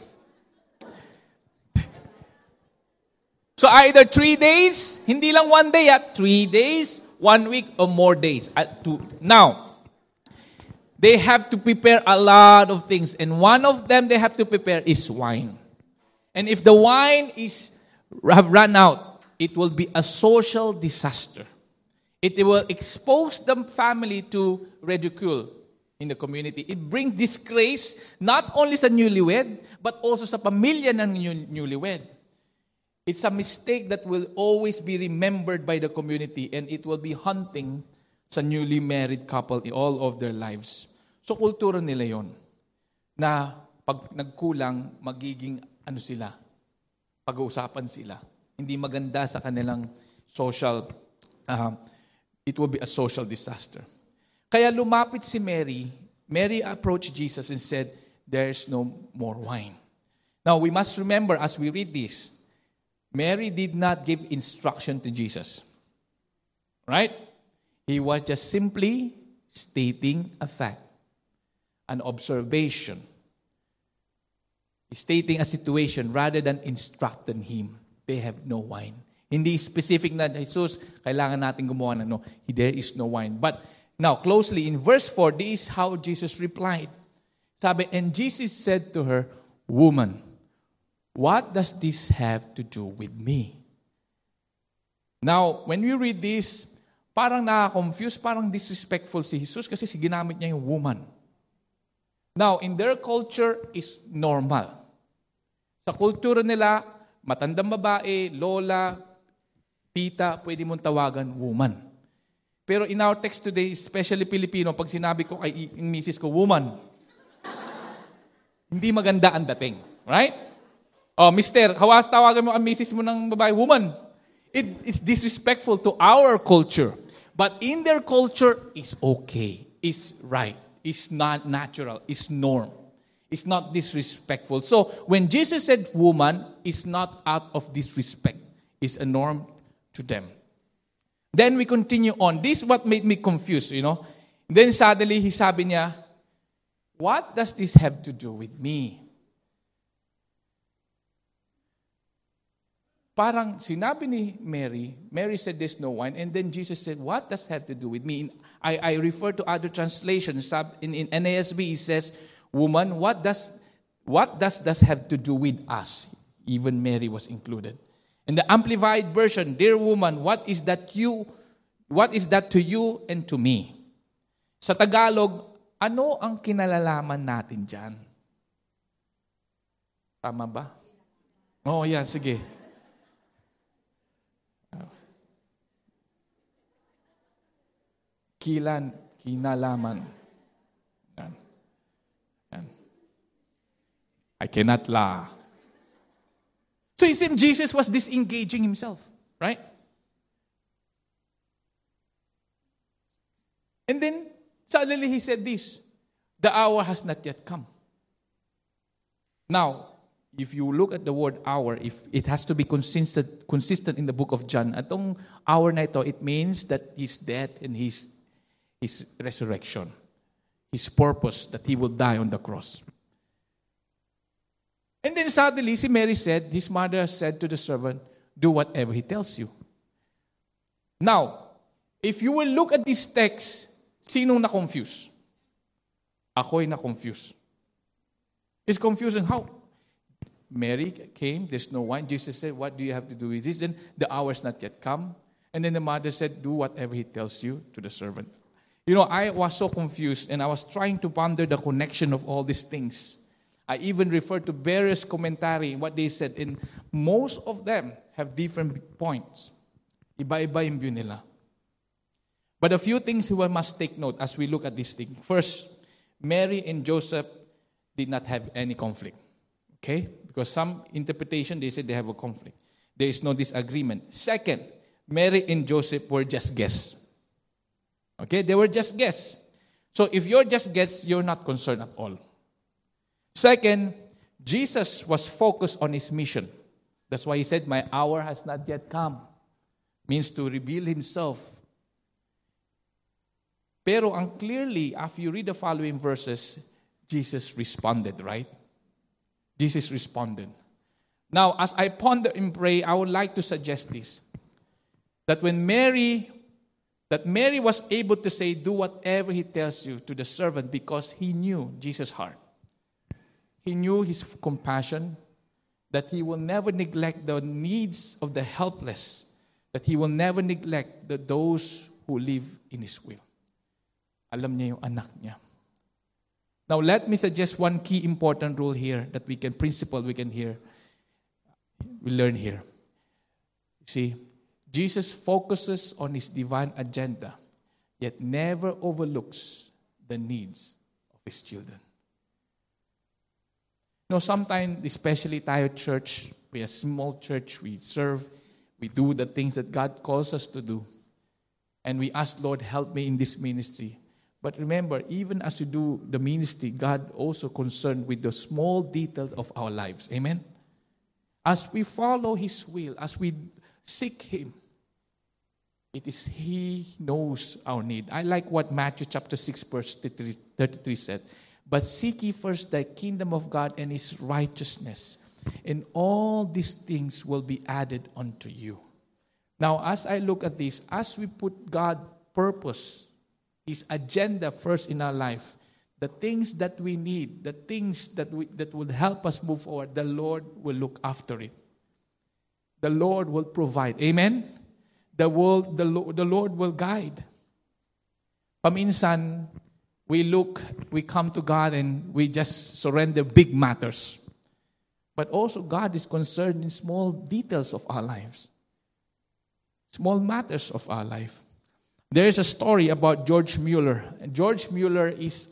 So either 3 days, hindi lang 1 day, 3 days, 1 week, or more days. Now, they have to prepare a lot of things. And one of them they have to prepare is wine. And if the wine have run out, it will be a social disaster. It will expose the family to ridicule in the community. It brings disgrace not only sa newlywed, but also sa pamilya ng newlywed. It's a mistake that will always be remembered by the community, and it will be haunting sa newly married couple in all of their lives. So, kultura nila yon na pag nagkulang, magiging sila, pag-uusapan sila. Hindi maganda sa kanilang social, it will be a social disaster. Kaya lumapit si Mary. Mary approached Jesus and said, "There's no more wine." Now, we must remember as we read this, Mary did not give instruction to Jesus. Right? He was just simply stating a fact, an observation, stating a situation rather than instructing him. They have no wine. Hindi specific na, Jesus, kailangan natin gumawa ng there is no wine. But now, closely, in verse 4, this is how Jesus replied. Sabi, and Jesus said to her, "Woman, what does this have to do with me?" Now, when we read this, parang nakaka-confuse, parang disrespectful si Jesus kasi ginamit niya yung woman. Now, in their culture, is normal. Sa kultura nila, matandang babae, lola, tita, pwede mong tawagan woman. Pero in our text today, especially Filipino, pag sinabi ko kay misis ko, woman, hindi maganda ang dating. Right? Oh, mister, hawas tawagan mo ang misis mo ng babae, woman. It's disrespectful to our culture. But in their culture, it's okay. It's right. It's not natural. It's norm. It's not disrespectful. So, when Jesus said woman, it's not out of disrespect. It's a norm to them. Then we continue on. This is what made me confused, Then suddenly, sabi niya, what does this have to do with me? Parang sinabi ni Mary said there's no wine, and then Jesus said, what does that have to do with me? I refer to other translations. In NASB, it says, woman, what does this have to do with us? Even Mary was included. In the Amplified Version, dear woman, what is that to you and to me? Sa Tagalog, ano ang kinalalaman natin dyan? Tama ba? Oh, yeah, sige. Kinalaman. Yan. I cannot lie. So it seems Jesus was disengaging himself, right? And then, suddenly he said this, the hour has not yet come. Now, if you look at the word hour, if it has to be consistent in the book of John, atong hour na ito, it means that his death and his resurrection, his purpose that he will die on the cross. And then suddenly, si Mary said, his mother said to the servant, do whatever he tells you. Now, if you will look at this text, sinong na-confuse? Ako'y na-confuse. It's confusing. How? Mary came, there's no wine. Jesus said, what do you have to do with this? And the hour's not yet come. And then the mother said, do whatever he tells you to the servant. I was so confused, and I was trying to ponder the connection of all these things. I even referred to various commentary, what they said, and most of them have different points. Iba-iba yung view nila. But a few things we must take note as we look at this thing. First, Mary and Joseph did not have any conflict. Okay? Because some interpretation, they said they have a conflict. There is no disagreement. Second, Mary and Joseph were just guests. Okay? They were just guests. So if you're just guests, you're not concerned at all. Second, Jesus was focused on his mission. That's why he said, my hour has not yet come. Means to reveal himself. Pero ang clearly, after you read the following verses, Jesus responded, right? Jesus responded. Now, as I ponder and pray, I would like to suggest this. That Mary was able to say, do whatever he tells you to the servant because he knew Jesus' heart. He knew his compassion, that he will never neglect the needs of the helpless, that he will never neglect those who live in his will. Alam niya yung anak niya. Now, let me suggest one key important rule here that we can learn here. See, Jesus focuses on his divine agenda, yet never overlooks the needs of his children. You know, sometimes, especially tayo church, we are a small church, we serve, we do the things that God calls us to do. And we ask, Lord, help me in this ministry. But remember, even as we do the ministry, God also concerned with the small details of our lives. Amen? As we follow his will, as we seek him, it is he knows our need. I like what Matthew chapter 6 verse 33 said. But seek ye first the kingdom of God and his righteousness, and all these things will be added unto you. Now, as I look at this, as we put God's purpose, his agenda first in our life, the things that we need, the things that will help us move forward, the Lord will look after it. The Lord will provide. Amen? The Lord will guide. Paminsan, we come to God and we just surrender big matters. But also God is concerned in small details of our lives. Small matters of our life. There is a story about George Mueller. George Mueller is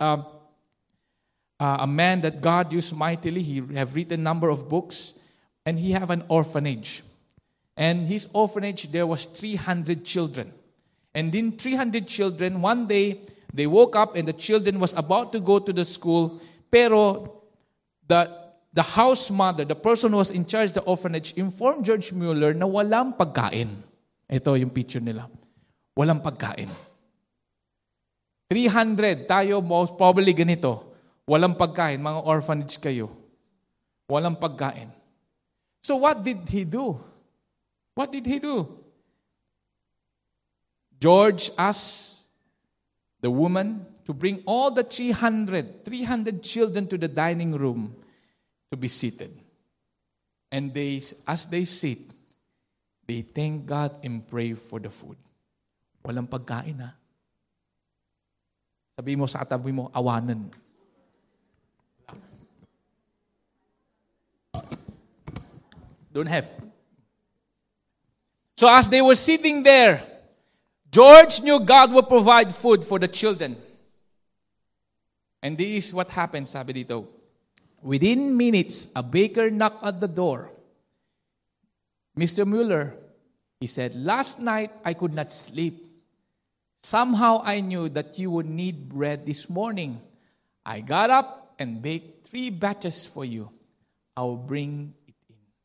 a man that God used mightily. He have written a number of books, and he have an orphanage. And his orphanage, there was 300 children. And in 300 children, one day, they woke up and the children was about to go to the school, pero the house mother, the person who was in charge of the orphanage, informed George Mueller na walang pagkain. Ito yung picture nila. Walang pagkain. 300, tayo most probably ganito. Walang pagkain, mga orphanage kayo. Walang pagkain. So what did he do? What did he do? George asked the woman to bring all the 300 children to the dining room to be seated. And as they sit, they thank God and pray for the food. Walang pagkain, ha? Sabi mo sa katabi mo, awanan. Don't have. So as they were sitting there, George knew God would provide food for the children. And this is what happened, sabi dito. Within minutes, a baker knocked at the door. Mr. Mueller, he said, last night I could not sleep. Somehow I knew that you would need bread this morning. I got up and baked 3 batches for you. I will bring it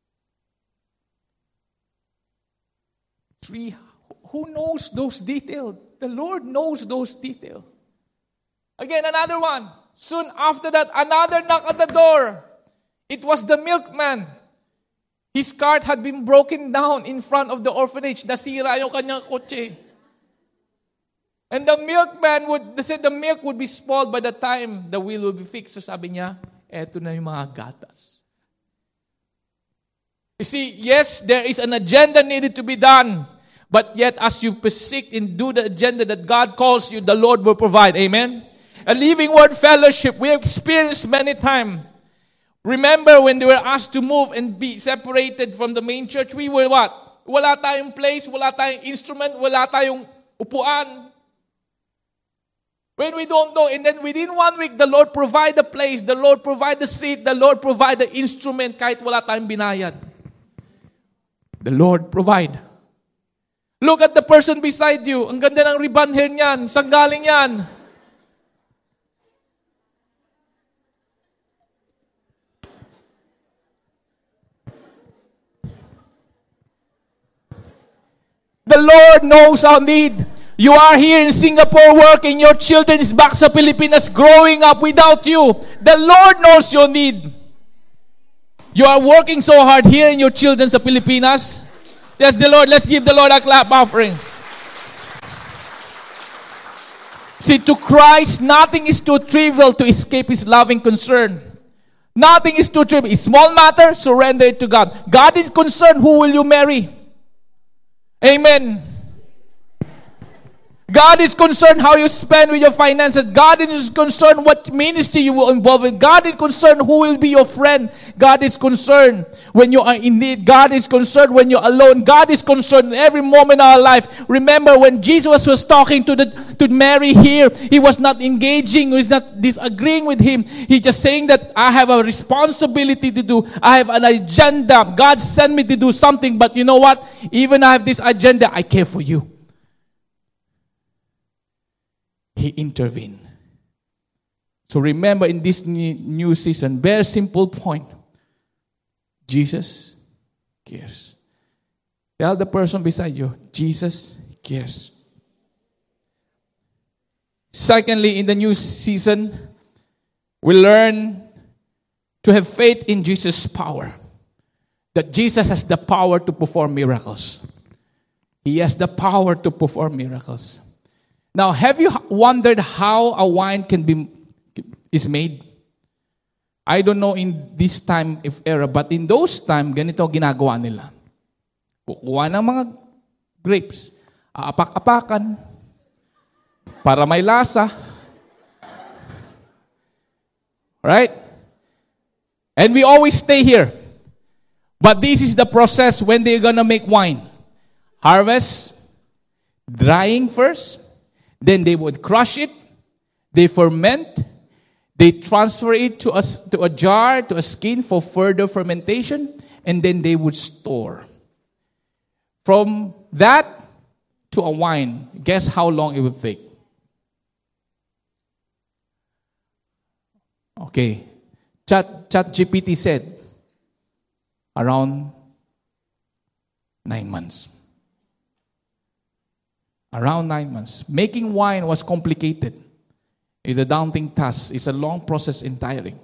in. Who knows those details? The Lord knows those details. Again, another one. Soon after that, another knock at the door. It was the milkman. His cart had been broken down in front of the orphanage. Nasira yung kanyang kotse. And the milkman said the milk would be spoiled by the time the wheel would be fixed. So sabi niya, eto na yung mga gatas. You see, yes, there is an agenda needed to be done. But yet, as you persist and do the agenda that God calls you, the Lord will provide. Amen? A Living Word Fellowship, we have experienced many times. Remember when they were asked to move and be separated from the main church, we were what? Wala tayong place, wala tayong instrument, wala tayong upuan. When we don't know, and then within 1 week, the Lord provide the place, the Lord provide the seat, the Lord provide the instrument kahit wala tayong binayad. The Lord provide. Look at the person beside you. Ang ganda ng ribbon hair niyan. Saan galing yan? The Lord knows our need. You are here in Singapore working. Your children is back sa Pilipinas growing up without you. The Lord knows your need. You are working so hard here in your children sa Pilipinas. Yes, the Lord. Let's give the Lord a clap offering. See, to Christ, nothing is too trivial to escape His loving concern. Nothing is too trivial. A small matter, surrender it to God. God is concerned, who will you marry? Amen. God is concerned how you spend with your finances. God is concerned what ministry you will involve in. God is concerned who will be your friend. God is concerned when you are in need. God is concerned when you're alone. God is concerned in every moment of our life. Remember when Jesus was talking to Mary here, He was not engaging, He was not disagreeing with Him. He just saying that I have a responsibility to do. I have an agenda. God sent me to do something, but you know what? Even I have this agenda, I care for you. He intervened. So remember in this new season, very simple point. Jesus cares. Tell the person beside you, Jesus cares. Secondly, in the new season, we learn to have faith in Jesus' power. That Jesus has the power to perform miracles. He has the power to perform miracles. Now, have you wondered how a wine is made? I don't know in this time of era, but in those time, ganito ginagawa nila. Kukuha ng mga grapes, aapak-apakan, para may lasa. Right? And we always stay here. But this is the process when they're gonna make wine. Harvest, drying first, then they would crush it, they ferment, they transfer it to a jar, to a skin for further fermentation, and then they would store. From that to a wine, guess how long it would take? Okay. ChatGPT said, around 9 months. Around 9 months. Making wine was complicated. It's a daunting task. It's a long process and tiring.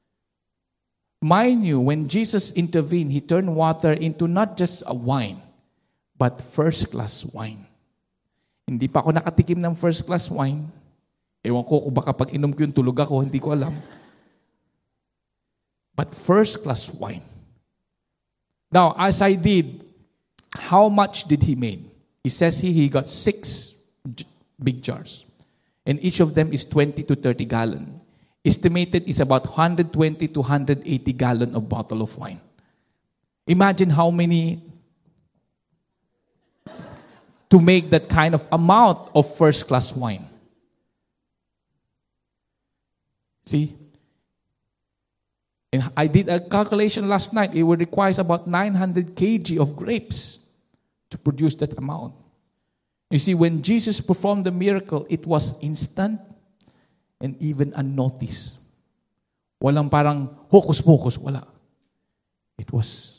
Mind you, when Jesus intervened, He turned water into not just a wine, but first-class wine. Hindi pa ako nakatikim ng first-class wine. Ewan ko kung baka pag inom ko yung tulog ako, hindi ko alam. But first-class wine. Now, as I did, how much did He make? He says he got 6 big jars. And each of them is 20 to 30 gallon. Estimated is about 120 to 180 gallon of bottle of wine. Imagine how many to make that kind of amount of first-class wine. See? And I did a calculation last night. It would require about 900 kg of grapes to produce that amount. You see, when Jesus performed the miracle, it was instant and even unnoticed. Walang parang hocus-pocus, wala. It was.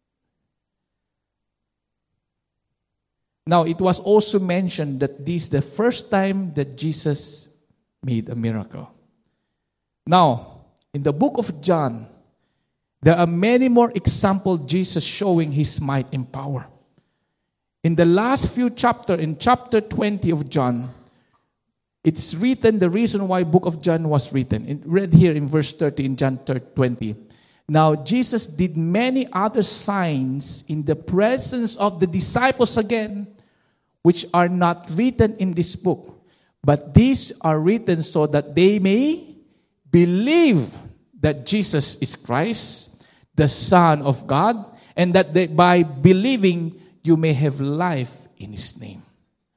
Now, it was also mentioned that this is the first time that Jesus made a miracle. Now, in the book of John, there are many more examples Jesus showing His might and power. In the last few chapters, in chapter 20 of John, it's written the reason why book of John was written. It read here in verse 30 in John 20. Now Jesus did many other signs in the presence of the disciples again, which are not written in this book. But these are written so that they may believe that Jesus is Christ, the Son of God, and that by believing you may have life in His name.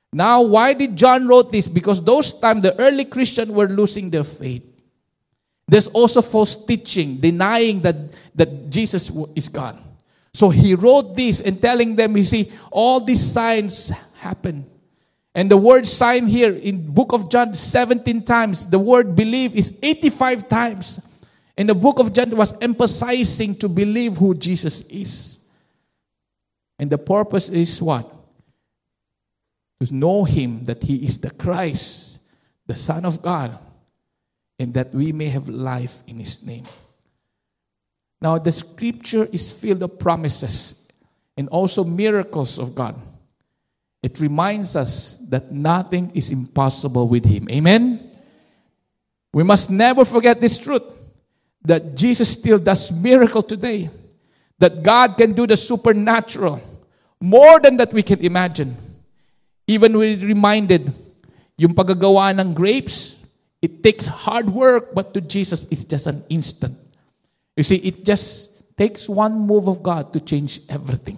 Now, why did John wrote this? Because those times, the early Christians were losing their faith. There's also false teaching, denying that Jesus is God. So he wrote this and telling them, you see, all these signs happen. And the word sign here in book of John 17 times. The word believe is 85 times. And the book of John was emphasizing to believe who Jesus is. And the purpose is what? To know Him, that He is the Christ, the Son of God, and that we may have life in His name. Now, the scripture is filled of promises and also miracles of God. It reminds us that nothing is impossible with Him. Amen? We must never forget this truth, that Jesus still does miracle today, that God can do the supernatural, more than that we can imagine. Even we're reminded, yung paggagawa ng grapes, it takes hard work, but to Jesus, it's just an instant. You see, it just takes one move of God to change everything.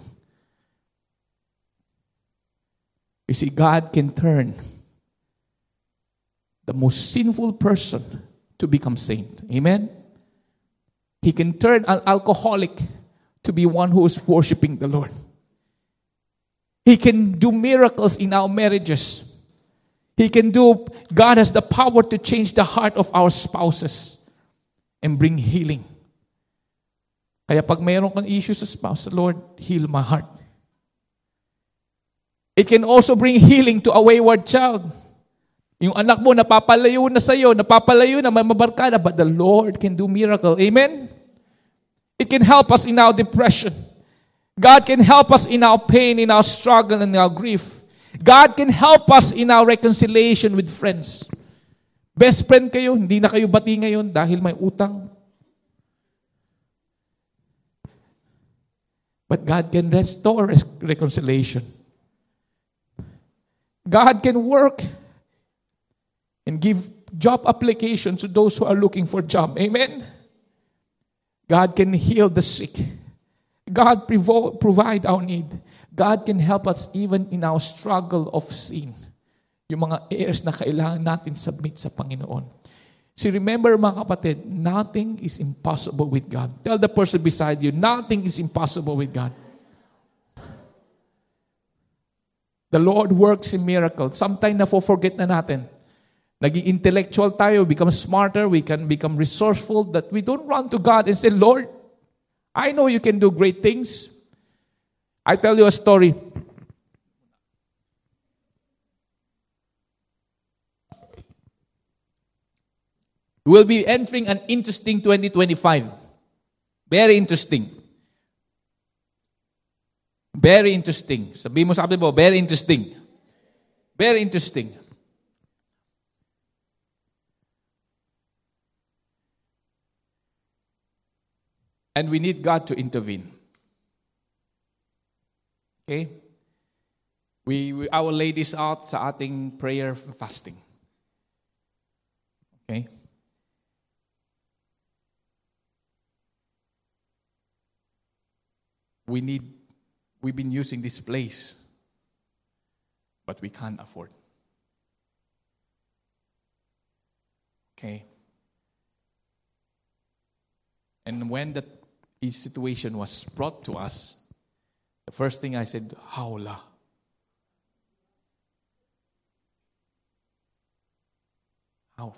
You see, God can turn the most sinful person to become saint. Amen? He can turn an alcoholic to be one who is worshiping the Lord. He can do miracles in our marriages. God has the power to change the heart of our spouses and bring healing. Kaya pag mayroon kang issue sa spouse, Lord, heal my heart. It can also bring healing to a wayward child. Yung anak mo napapalayo na sa'yo, napapalayo na, may mabarkada, but the Lord can do miracle. Amen? It can help us in our depression. God can help us in our pain, in our struggle, in our grief. God can help us in our reconciliation with friends. Best friend kayo, hindi na kayo bati ngayon dahil may utang. But God can restore reconciliation. God can work and give job applications to those who are looking for job. Amen? God can heal the sick. God provide our need. God can help us even in our struggle of sin. Yung mga areas na kailangan natin submit sa Panginoon. See, remember mga kapatid, nothing is impossible with God. Tell the person beside you, nothing is impossible with God. The Lord works in miracles. Sometimes na-forget na natin. Naging intellectual tayo, become smarter, we can become resourceful, that we don't run to God and say, Lord, I know you can do great things. I tell you a story. We'll be entering an interesting 2025. Very interesting. Very interesting. Sabi mo very interesting. Very interesting. And we need God to intervene. Okay? Our ladies out sa ating prayer fasting. Okay? We've been using this place, but we can't afford. Okay? And when that situation was brought to us, the first thing I said, hawla. How?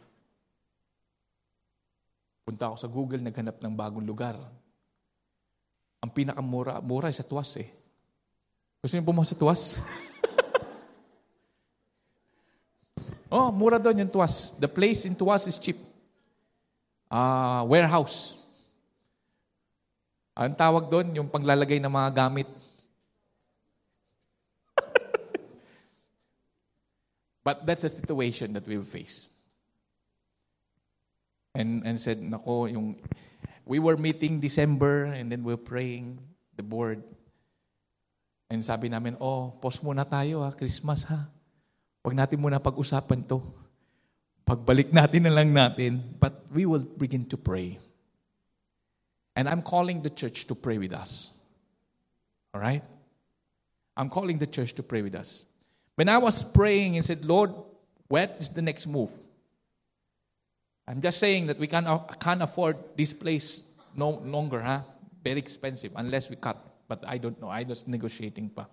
Punta ako sa Google, naghanap ng bagong lugar. Ang pinakamura ay sa Tuwas eh. Gusto niyo pumunta sa Tuwas? Oh, mura doon yung Tuwas. The place in Tuwas is cheap. Warehouse. Ang tawag doon, yung panglalagay ng mga gamit. But that's a situation that we will face. And said, nako, we were meeting December and then we're praying, the board. And sabi namin, pause muna tayo Christmas ha. Huwag natin muna pag-usapan to. Pagbalik natin na lang natin. But we will begin to pray. And I'm calling the church to pray with us. All right? I'm calling the church to pray with us. When I was praying and said, Lord, what is the next move? I'm just saying that we can't afford this place no longer, huh? Very expensive, unless we cut. But I don't know. I was negotiating pa.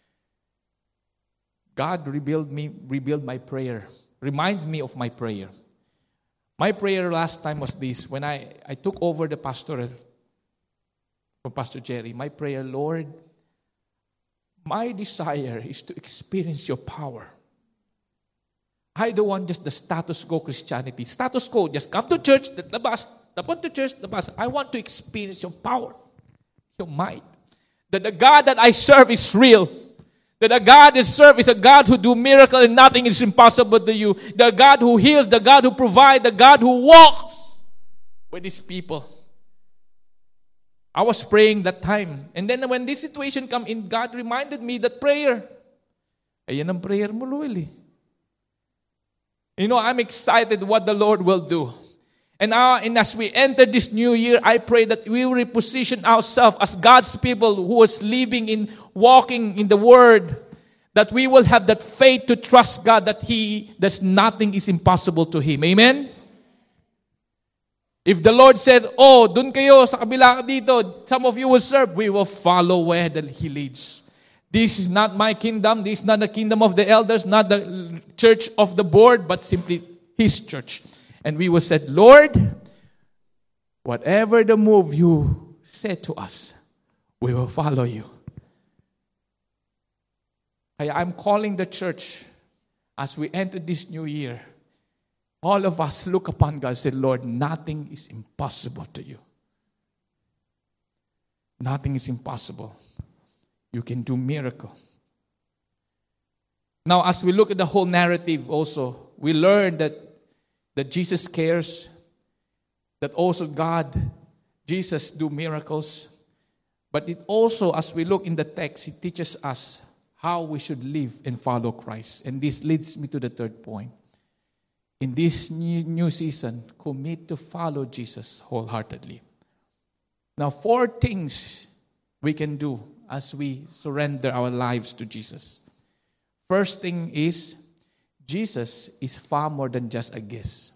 God revealed my prayer. Reminds me of my prayer. My prayer last time was this. When I took over the pastoral from Pastor Jerry, my prayer, Lord, my desire is to experience your power. I don't want just the status quo Christianity. Status quo, just come to church, the bus, come to church, the bus. I want to experience your power, your might. That the God that I serve is real. That the God I serve is a God who do miracle and nothing is impossible to you. The God who heals, the God who provides, the God who walks with His people. I was praying that time. And then when this situation come in, God reminded me that prayer. Ayan ang prayer mo, Luel. You know, I'm excited what the Lord will do. And as we enter this new year, I pray that we will reposition ourselves as God's people who is walking in the Word, that we will have that faith to trust God that there's nothing is impossible to Him. Amen? If the Lord said, dun kayo sa kabila dito, some of you will serve, we will follow where He leads. This is not my kingdom. This is not the kingdom of the elders, not the church of the board, but simply His church. And we will say, Lord, whatever the move you said to us, we will follow you. I'm calling the church as we enter this new year. All of us look upon God and say, Lord, nothing is impossible to you. Nothing is impossible. You can do miracle. Now, as we look at the whole narrative also, we learn that Jesus cares, that also Jesus do miracles. But it also, as we look in the text, it teaches us how we should live and follow Christ. And this leads me to the third point. In this new season, commit to follow Jesus wholeheartedly. Now, 4 things we can do as we surrender our lives to Jesus. First thing is, Jesus is far more than just a guest.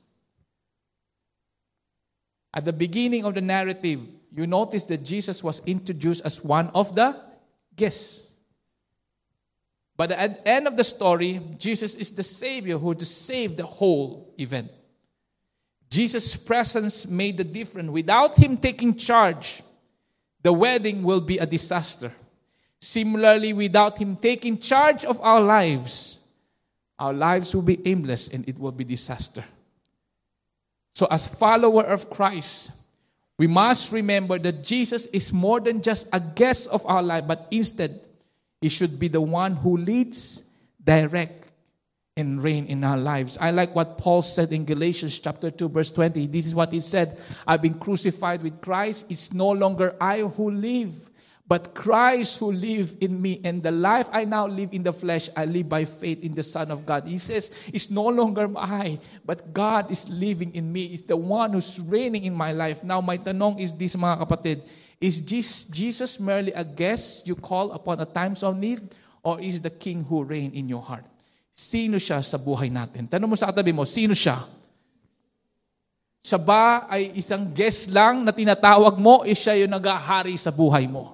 At the beginning of the narrative, you notice that Jesus was introduced as one of the guests. But at the end of the story, Jesus is the Savior who to save the whole event. Jesus' presence made the difference. Without Him taking charge, the wedding will be a disaster. Similarly, without Him taking charge of our lives will be aimless and it will be disaster. So as follower of Christ, we must remember that Jesus is more than just a guest of our life, but instead, He should be the one who leads, direct, and reign in our lives. I like what Paul said in Galatians chapter 2, verse 20. This is what he said, I've been crucified with Christ. It's no longer I who live, but Christ who lives in me. And the life I now live in the flesh, I live by faith in the Son of God. He says, it's no longer I, but God is living in me. It's the one who's reigning in my life. Now, my tanong is this, mga kapatid. Is Jesus merely a guest you call upon at times of need? Or is the King who reigns in your heart? Sino siya sa buhay natin? Tanong mo sa katabi mo, sino siya? Siya ba ay isang guest lang na tinatawag mo? Siya yung nag-ahari sa buhay mo?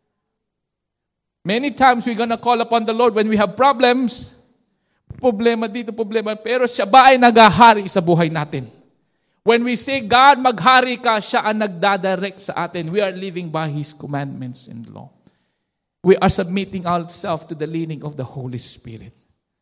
Many times we're gonna call upon the Lord when we have problems. Problema dito, problema. Pero siya ba ay nag-ahari sa buhay natin? When we say, God, maghari ka, siya ang nagdadirect sa atin. We are living by His commandments and law. We are submitting ourselves to the leading of the Holy Spirit.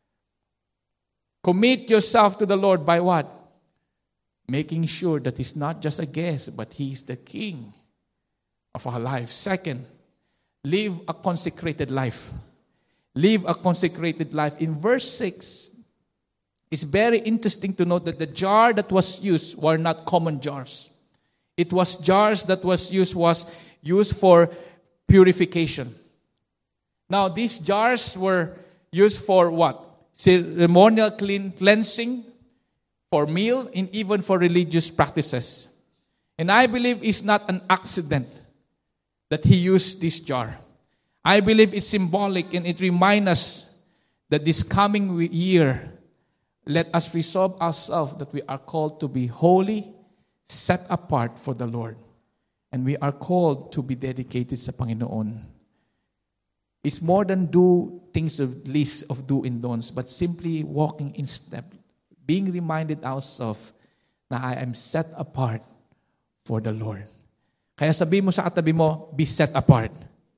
Commit yourself to the Lord by what? Making sure that He's not just a guest, but He is the King of our life. Second, live a consecrated life. Live a consecrated life. In verse 6, it's very interesting to note that the jar that was used were not common jars. It was jars that was used for purification. Now, these jars were used for what? Ceremonial cleansing, for meal, and even for religious practices. And I believe it's not an accident that He used this jar. I believe it's symbolic and it reminds us that this coming year, let us resolve ourselves that we are called to be holy, set apart for the Lord. And we are called to be dedicated sa Panginoon. It's more than do things of list of do and don'ts, but simply walking in step, being reminded ourselves na I am set apart for the Lord. Kaya sabi mo sa katabi mo, be set apart.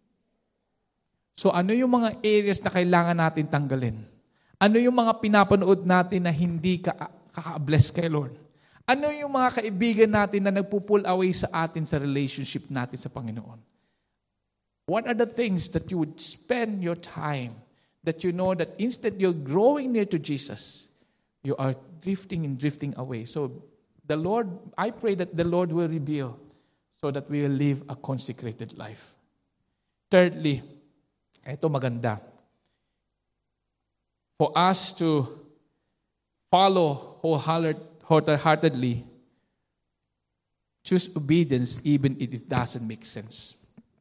So ano yung mga areas na kailangan natin tanggalin? Ano yung mga pinapanood natin na hindi kaka-bless kay Lord? Ano yung mga kaibigan natin na nagpo-pull away sa atin sa relationship natin sa Panginoon? What are the things that you would spend your time that you know that instead you're growing near to Jesus, you are drifting and drifting away? So the Lord, I pray that the Lord will reveal so that we will live a consecrated life. Thirdly, ito maganda. For us to follow wholeheartedly, choose obedience even if it doesn't make sense.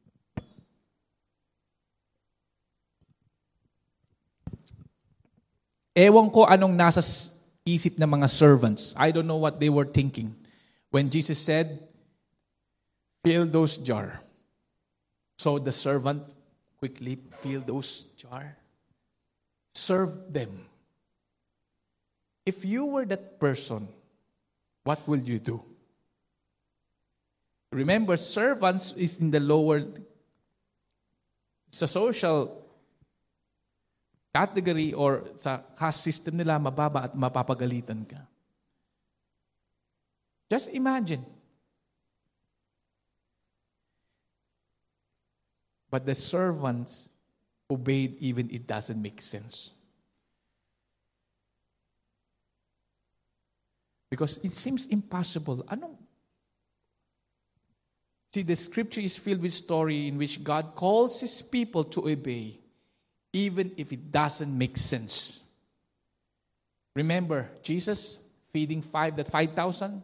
Ewan ko anong nasa isip ng mga servants. I don't know what they were thinking when Jesus said, fill those jar. So the servant quickly fill those jar. Serve them. If you were that person, what will you do? Remember, servants is in the lower, sa social category or sa caste system nila, mababa at mapapagalitan ka. Just imagine. But the servants obeyed even it doesn't make sense. Because it seems impossible. See, the scripture is filled with story in which God calls His people to obey, even if it doesn't make sense. Remember, Jesus feeding 5,000?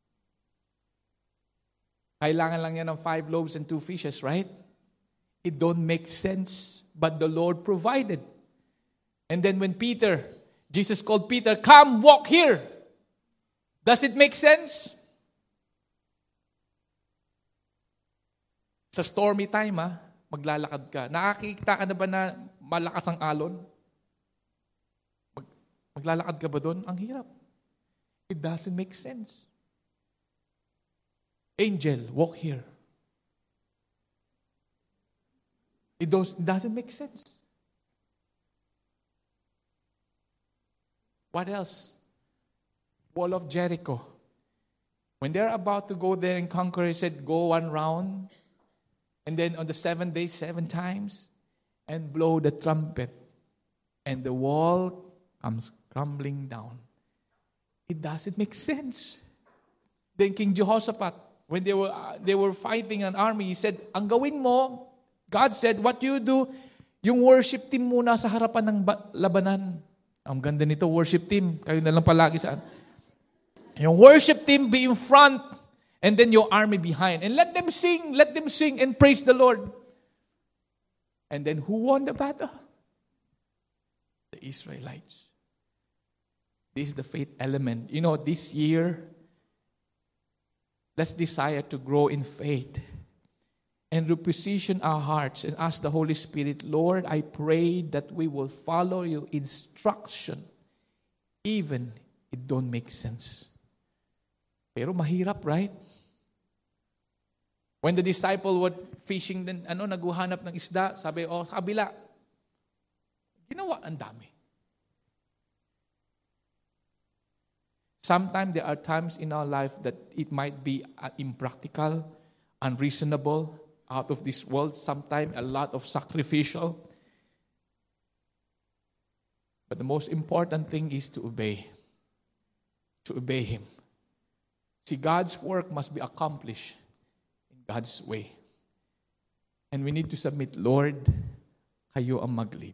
Kailangan lang yan ng 5 loaves and 2 fishes, right? It don't make sense, but the Lord provided. And then when Jesus called Peter, come, walk here. Does it make sense? Sa stormy time, maglalakad ka. Nakakita ka na ba na malakas ang alon? Maglalakad ka ba doon? Ang hirap. It doesn't make sense. Angel, walk here. It doesn't make sense. What else? Wall of Jericho. When they're about to go there and conquer, He said, go 1 round. And then on the 7th day, 7 times. And blow the trumpet. And the wall comes crumbling down. It doesn't make sense. Then King Jehoshaphat, when they were fighting an army, he said, ang gawin mo, God said, what you do, yung worship team muna sa harapan ng labanan. Ang ganda nito, worship team. Kayo na lang palagi saan. Yung worship team be in front, and then your army behind. And let them sing and praise the Lord. And then who won the battle? The Israelites. This is the faith element. You know, this year, let's desire to grow in faith and reposition our hearts and ask the Holy Spirit, Lord, I pray that we will follow your instruction even it don't make sense. Pero mahirap, right? When the disciple were fishing, naguhanap ng isda, sabi, kabila. Ginawa, ang dami. Sometimes there are times in our life that it might be impractical, unreasonable, out of this world, sometimes a lot of sacrificial. But the most important thing is to obey. To obey Him. See, God's work must be accomplished in God's way. And we need to submit, Lord, kayo ang mag-lead.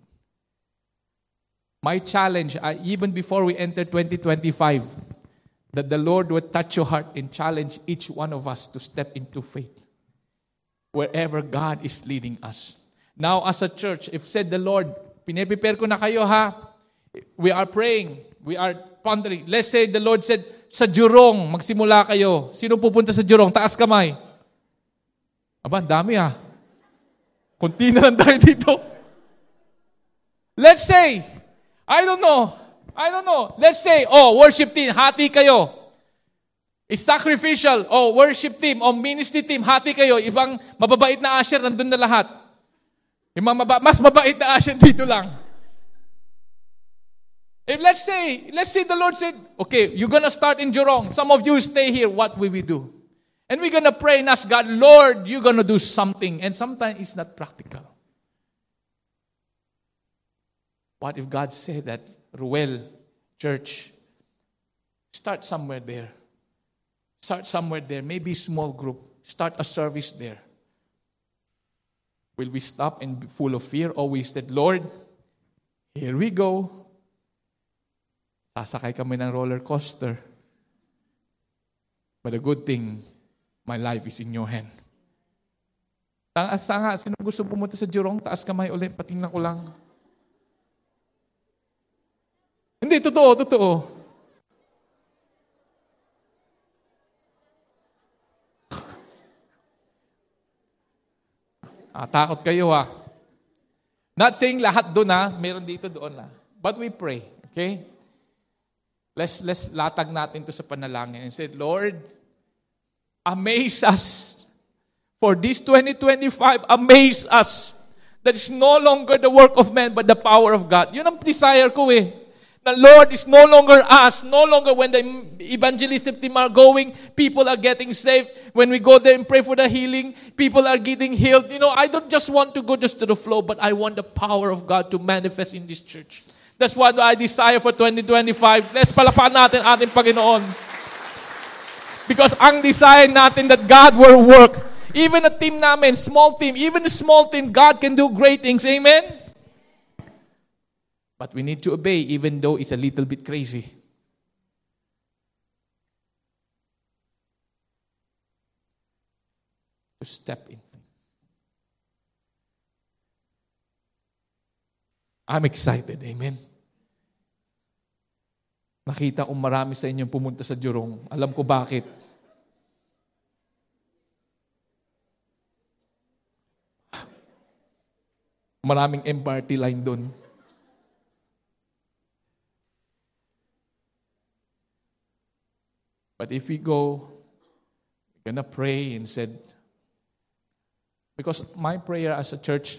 My challenge, even before we enter 2025, that the Lord would touch your heart and challenge each one of us to step into faith wherever God is leading us. Now, as a church, if said the Lord, pine-prepare ko na kayo ha. We are praying. We are pondering. Let's say the Lord said, sa Jurong, magsimula kayo. Sino pupunta sa Jurong? Taas kamay. Aba, ang dami ha. Kunti na lang tayo dito. Let's say, I don't know. Let's say, worship team, hati kayo. It's sacrificial. Worship team, ministry team, hati kayo. Ibang mababait na usher, nandun na lahat. Yung mas mabait na usher dito lang. If let's say the Lord said, okay, you're gonna start in Jurong. Some of you stay here. What will we do? And we're gonna pray and ask God, Lord, you're gonna do something. And sometimes it's not practical. What if God said that, Ruel, church, start somewhere there. Start somewhere there. Maybe small group. Start a service there. Will we stop and be full of fear? Or we said, Lord, here we go. Sasakay kami ng roller coaster. But the good thing, my life is in your hand. Taas nga, sino gusto pumunta sa Jurong? Taas kamay ulit, patingnan ko lang. Hindi, totoo. Takot kayo ha. Not saying lahat doon ha, meron dito doon ha. But we pray, okay? Let's latag natin to sa panalangin and say, Lord, amaze us. For this 2025, amaze us. That is no longer the work of man, but the power of God. Yun ang desire ko eh. The Lord is no longer us. No longer when the evangelistic team are going, people are getting saved. When we go there and pray for the healing, people are getting healed. I don't just want to go just to the flow, but I want the power of God to manifest in this church. That's what I desire for 2025. Let's palapakan natin ating Panginoon. Because ang desire natin that God will work. Even a team namin, small team, even a small team, God can do great things. Amen? But we need to obey even though it's a little bit crazy. To step in. I'm excited. Amen? Nakita ko marami sa inyong pumunta sa Jurong. Alam ko bakit. Maraming MRT line doon. But if we go, we're gonna pray and said, because my prayer as a church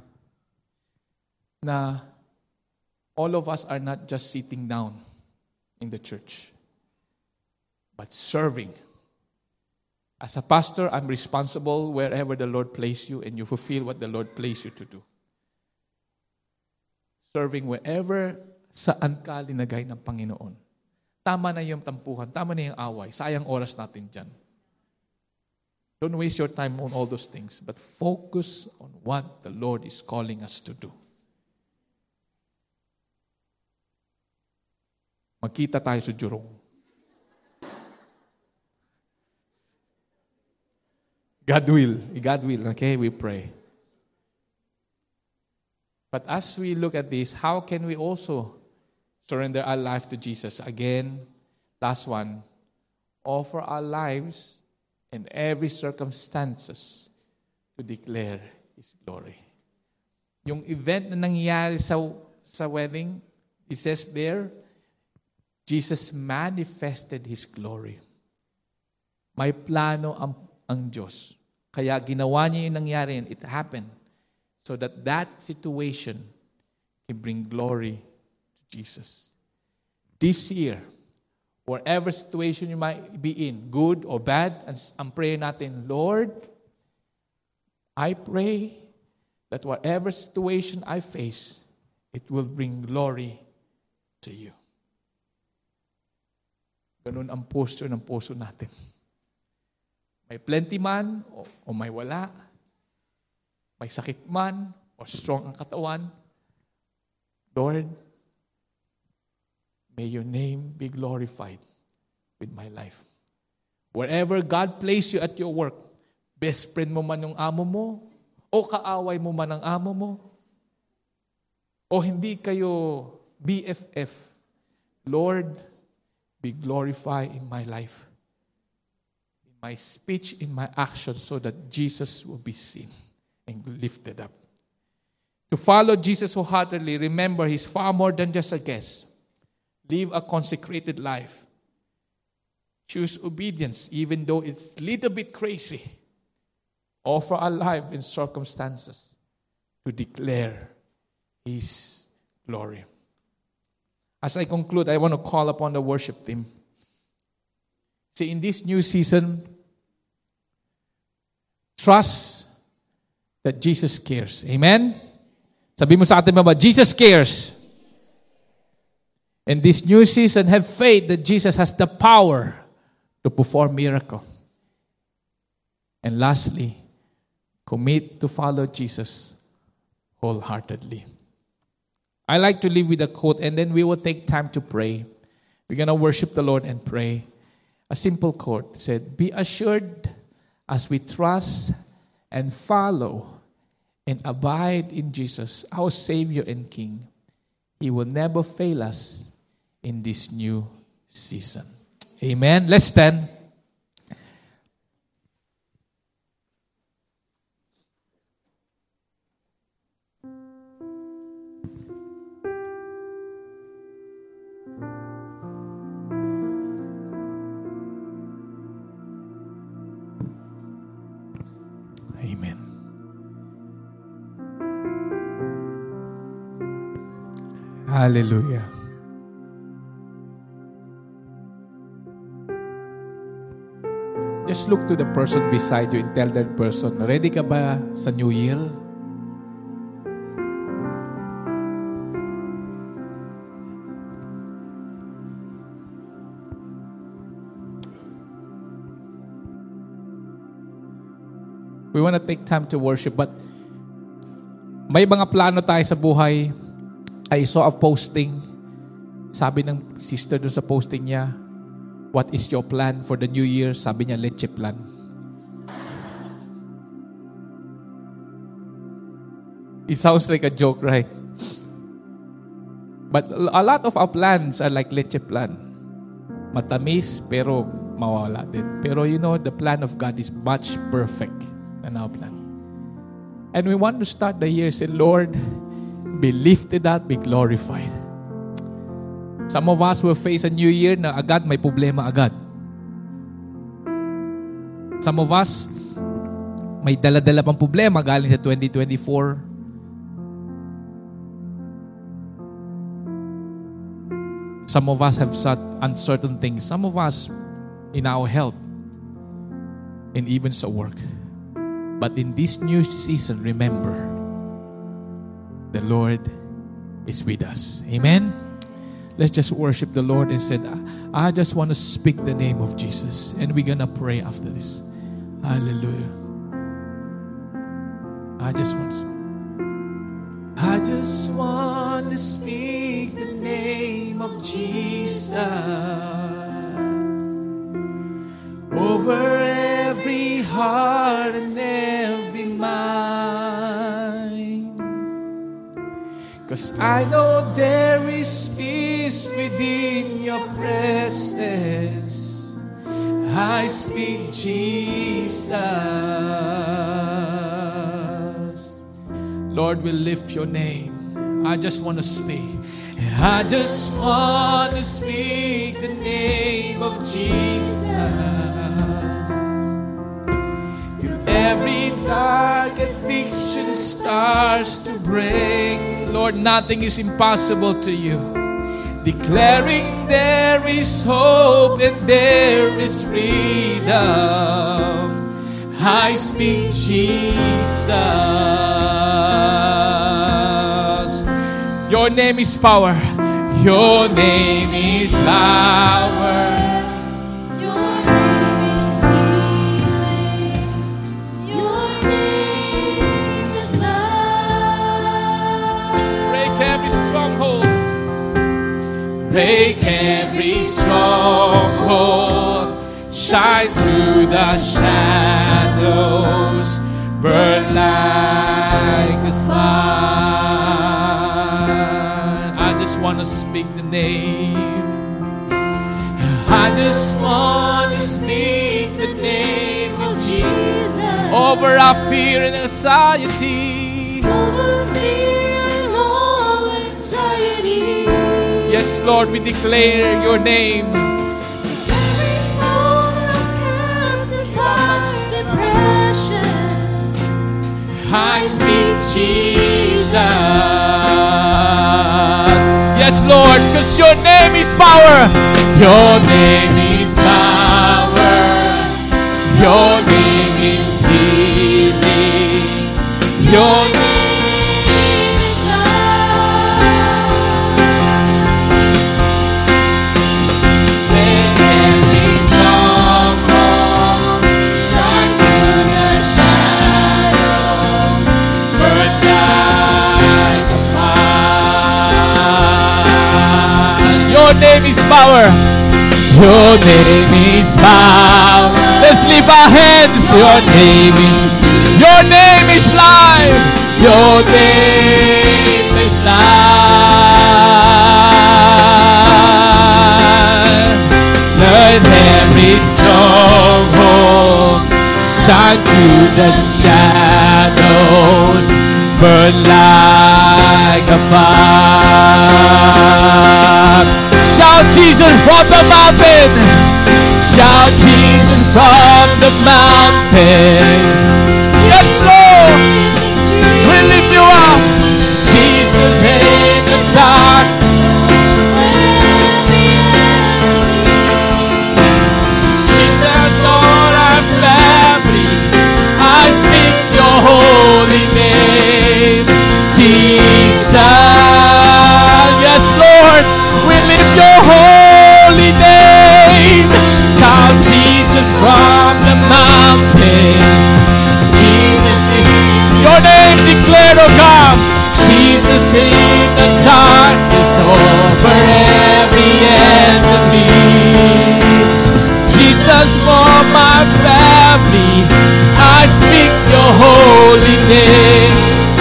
na all of us are not just sitting down in the church, but serving. As a pastor, I'm responsible wherever the Lord placed you and you fulfill what the Lord placed you to do. Serving wherever saan ka linagay ng Panginoon. Tama na yung tampuhan, tama na yung away, sayang oras natin dyan. Don't waste your time on all those things, but focus on what the Lord is calling us to do. Magkita tayo sa Jurong. God will, okay? We pray. But as we look at this, how can we also surrender our life to Jesus? Again, last one. Offer our lives in every circumstances to declare His glory. Yung event na nangyari sa wedding, it says there, Jesus manifested His glory. May plano ang Diyos. Kaya ginawa niya yung nangyari and it happened so that situation can bring glory Jesus. This year, whatever situation you might be in, good or bad, ang prayer natin, Lord, I pray that whatever situation I face, it will bring glory to you. Ganun ang posture ng puso natin. May plenty man o may wala, may sakit man o strong ang katawan, Lord, may your name be glorified with my life. Wherever God placed you at your work, best friend mo man yung amo mo, o kaaway mo man ang amo mo, o hindi kayo BFF, Lord, be glorified in my life, in my speech, in my actions, so that Jesus will be seen and lifted up. To follow Jesus wholeheartedly, remember, He's far more than just a guest. Live a consecrated life. Choose obedience, even though it's a little bit crazy. Offer a life in circumstances to declare His glory. As I conclude, I want to call upon the worship team. See, in this new season, trust that Jesus cares. Amen? Sabi mo sa atin ba, Jesus cares. In this new season, have faith that Jesus has the power to perform miracle. And lastly, commit to follow Jesus wholeheartedly. I like to leave with a quote, and then we will take time to pray. We're going to worship the Lord and pray. A simple quote said, "Be assured as we trust and follow and abide in Jesus, our Savior and King, He will never fail us in this new season." Amen. Let's stand. Amen. Hallelujah. Just look to the person beside you and tell that person, ready ka ba sa New Year? We want to take time to worship, but may mga plano tayo sa buhay. I saw a posting. Sabi ng sister doon sa posting niya, "What is your plan for the new year?" Sabi niya, leche plan. It sounds like a joke, right? But a lot of our plans are like leche plan. Matamis, pero mawala din. Pero you know, the plan of God is much perfect than our plan. And we want to start the year, say, Lord, be lifted up, be glorified. Some of us will face a new year na agad may problema agad. Some of us may dala-dala pang problema galing sa 2024. Some of us have such uncertain things. Some of us in our health and even sa work. But in this new season, remember, the Lord is with us. Amen? Let's just worship the Lord and say, I just want to speak the name of Jesus. And we're going to pray after this. Hallelujah. I just want to speak the name of Jesus over every heart and every mind. 'Cause I know there is peace within your presence. I speak Jesus. Lord, we lift your name. I just want to speak. I just want to speak the name of Jesus. Till every dark addiction starts to break. Lord, nothing is impossible to you. Declaring there is hope and there is freedom. I speak Jesus. Your name is power. Your name is power. Your name is healing. Your name is love. Break every stronghold. Break every stronghold. Shine through the shadows. Burn like a fire. speak the name. I just want to speak the name of Jesus over our fear and anxiety. Over fear and all anxiety. Yes, Lord, we declare your name. Every soul that can't by depression, I speak Jesus. Yes, Lord, because your name is power. Your name is power. Your name is healing. Your name is love. Let every sorrow shine through the shadows, burn like a fire. Your name is power. Your name is power. Let's lift our hands. Your name is life. Your name is life. Let every stronghold shine through the shadows, burn like a fire. Shout Jesus from the mountain. Shout Jesus from the mountain. Yes, Lord. We lift you up. Jesus in the dark. Jesus, Lord, our family. I speak your holy name. Jesus. Yes, Lord. We lift your holy name. Shout Jesus from the mountain. Jesus in your name declared, oh God. Jesus in the darkness over every enemy. Jesus for my family. I speak your holy name.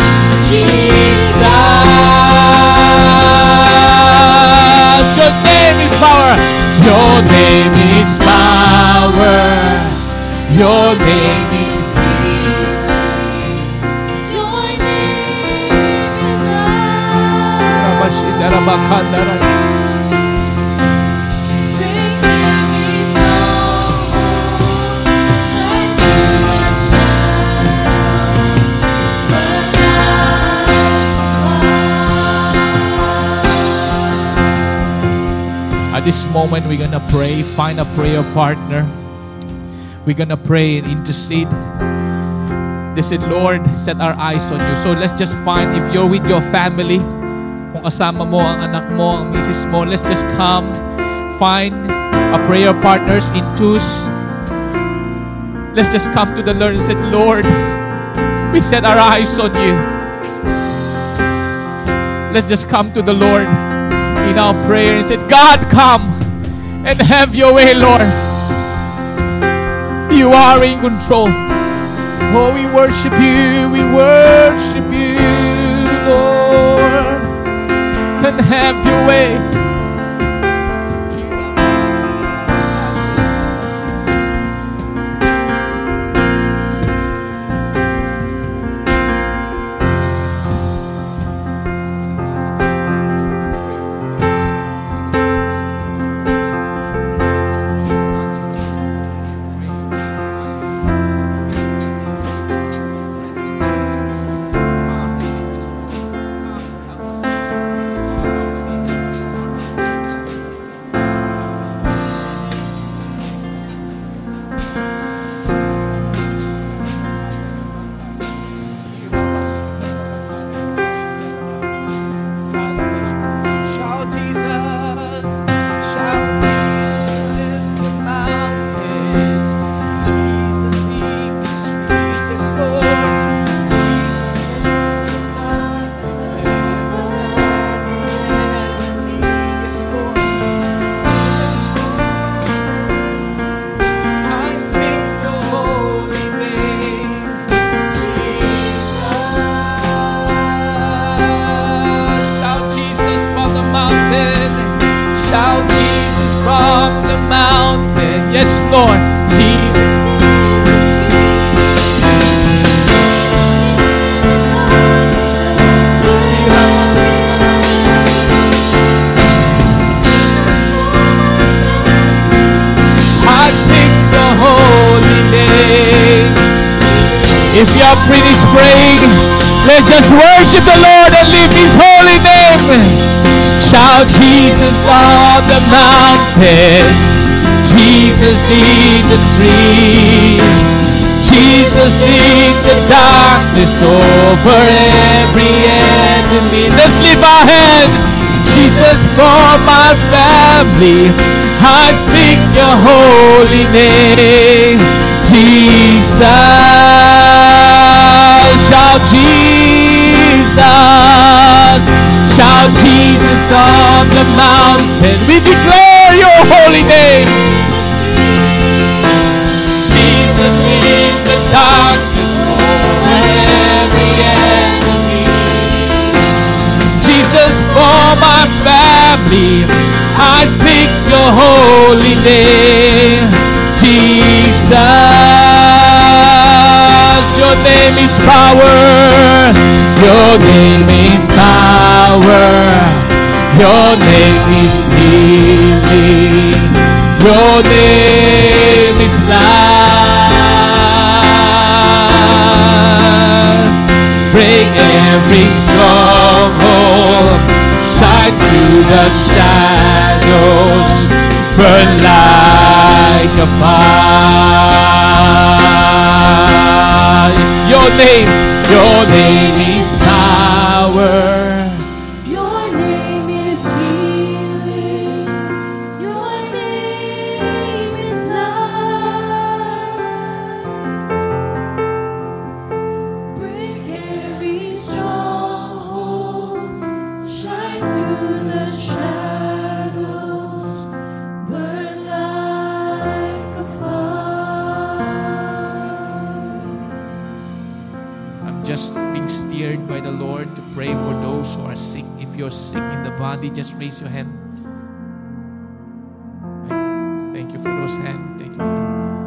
Jesus. Your name is power. Your name is power. Your name is healing. your name is love. Break every stronghold, shine through the shadows, burn like At this moment, we're gonna pray. Find a prayer partner. We're gonna pray and intercede. They said, Lord, set our eyes on you. So let's just find, if you're with your family, kung kasama mo ang anak mo, ang misis mo, let's just come. Find a prayer partners in twos. Let's just come to the Lord and say, Lord, we set our eyes on you. Let's just come to the Lord in our prayer and say, God, come and have your way, Lord. You are in control. Oh, we worship you, Lord. And have your way. Lord. Jesus. I sing the holy name. If you are finished praying, let's just worship the Lord and lift His holy name. Shout Jesus on the mountain, Jesus in the street, Jesus in the darkness over every enemy. Let's lift our hands. Jesus for my family, I speak your holy name. Jesus. Shout Jesus, shout Jesus on the mountain. We declare your holy name. Jesus in the darkness over every enemy. Jesus for my family, I speak your holy name. Jesus. Your name is power. Your name is power. Your name is healing. Your name is life. Break every stronghold. Shine through the shadows. Burn like a fire. Your name is power. Your name is healing. Your name is love. Break every stronghold. Shine through the shadows. Burn like a fire. I'm just being steered by the Lord to pray for those who are sick. If you're sick in the body, just raise your hand. Thank you for those hands. Thank you for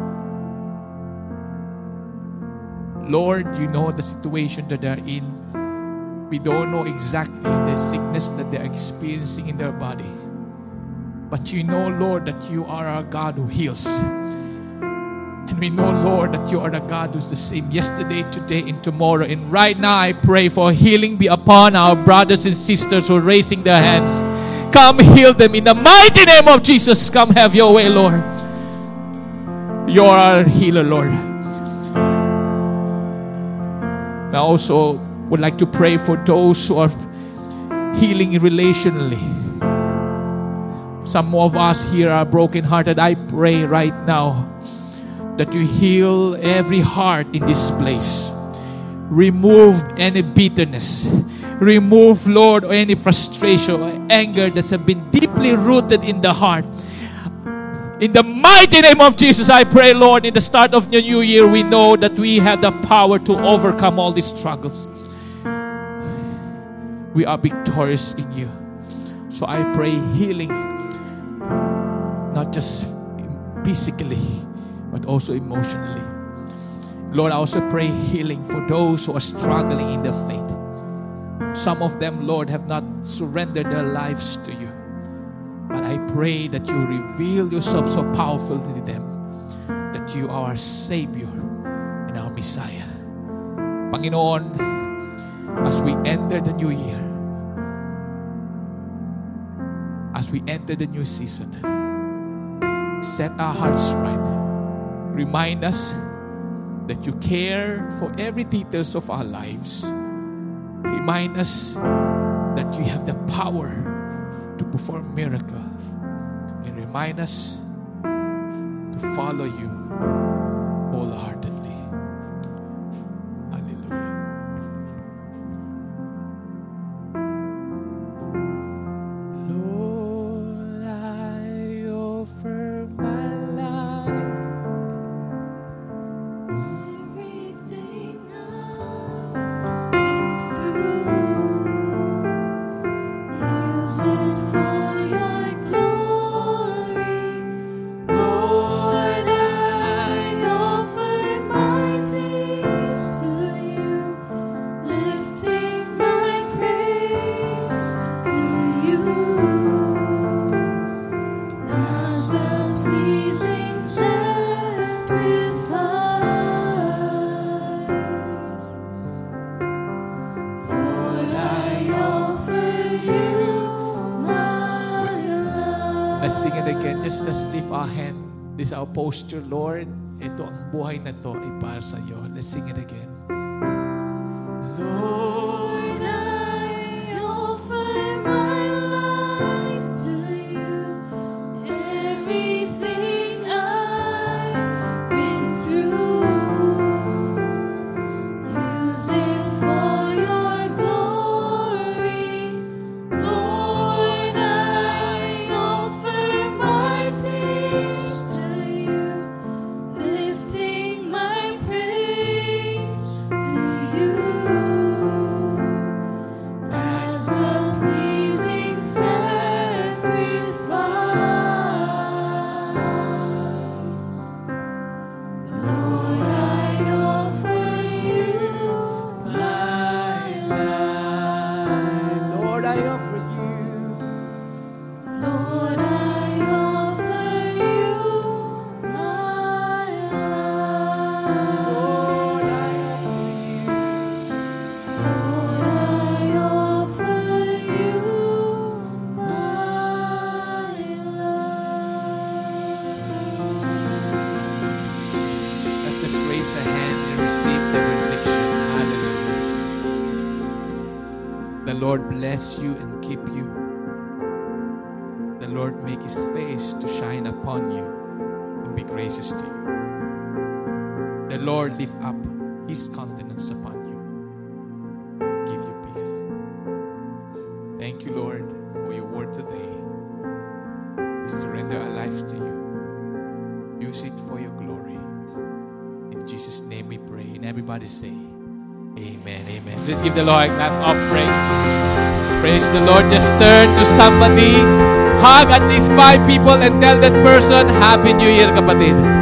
Lord, you know the situation that they're in. We don't know exactly the sickness that they're experiencing in their body. But you know, Lord, that you are our God who heals. And we know, Lord, that you are the God who's the same yesterday, today, and tomorrow. And right now, I pray for healing be upon our brothers and sisters who are raising their hands. Come heal them in the mighty name of Jesus. Come have your way, Lord. You are our healer, Lord. I also would like to pray for those who are healing relationally. Some of us here are brokenhearted. I pray right now that you heal every heart in this place. Remove any bitterness. Remove, Lord, any frustration or anger that's been deeply rooted in the heart. In the mighty name of Jesus, I pray, Lord, in the start of the new year, we know that we have the power to overcome all these struggles. We are victorious in you. So I pray healing, not just physically, but also emotionally. Lord, I also pray healing for those who are struggling in their faith. Some of them, Lord, have not surrendered their lives to you. But I pray that you reveal yourself so powerfully to them, that you are our Savior and our Messiah. Panginoon, as we enter the new year, as we enter the new season, set our hearts right. Remind us that you care for every details of our lives. Remind us that you have the power to perform miracle. And remind us to follow you wholeheartedly. Hallelujah. Lord, I offer my life. Everything I've been through, use it for your glory. Lord, I This is our posture, Lord. Ito ang buhay na to ay para sa iyo. Let's sing it again. Lord, I offer my life to you. Everything I've been through, use it for your glory. Lord, I offer my days to you, lifting my praise to you as a pleasing sacrifice. Lord, I offer you my life. Lord, I offer you. Lord, I offer you my life. Lord, I offer you. Lord, I offer you my life. Let's just raise a hand and receive the benediction. Hallelujah. The Lord bless you and keep you. The Lord make His face to shine upon you and be gracious to you. The Lord lift up His countenance upon you, give you peace. Thank you, Lord, for your word today. We surrender our lives to you. Use it for your glory. In Jesus' name we pray. And everybody say, Amen, amen. Let's give the Lord that offering. Praise the Lord. Just turn to somebody. Hug at least 5 people and tell that person, Happy New Year, kapatid.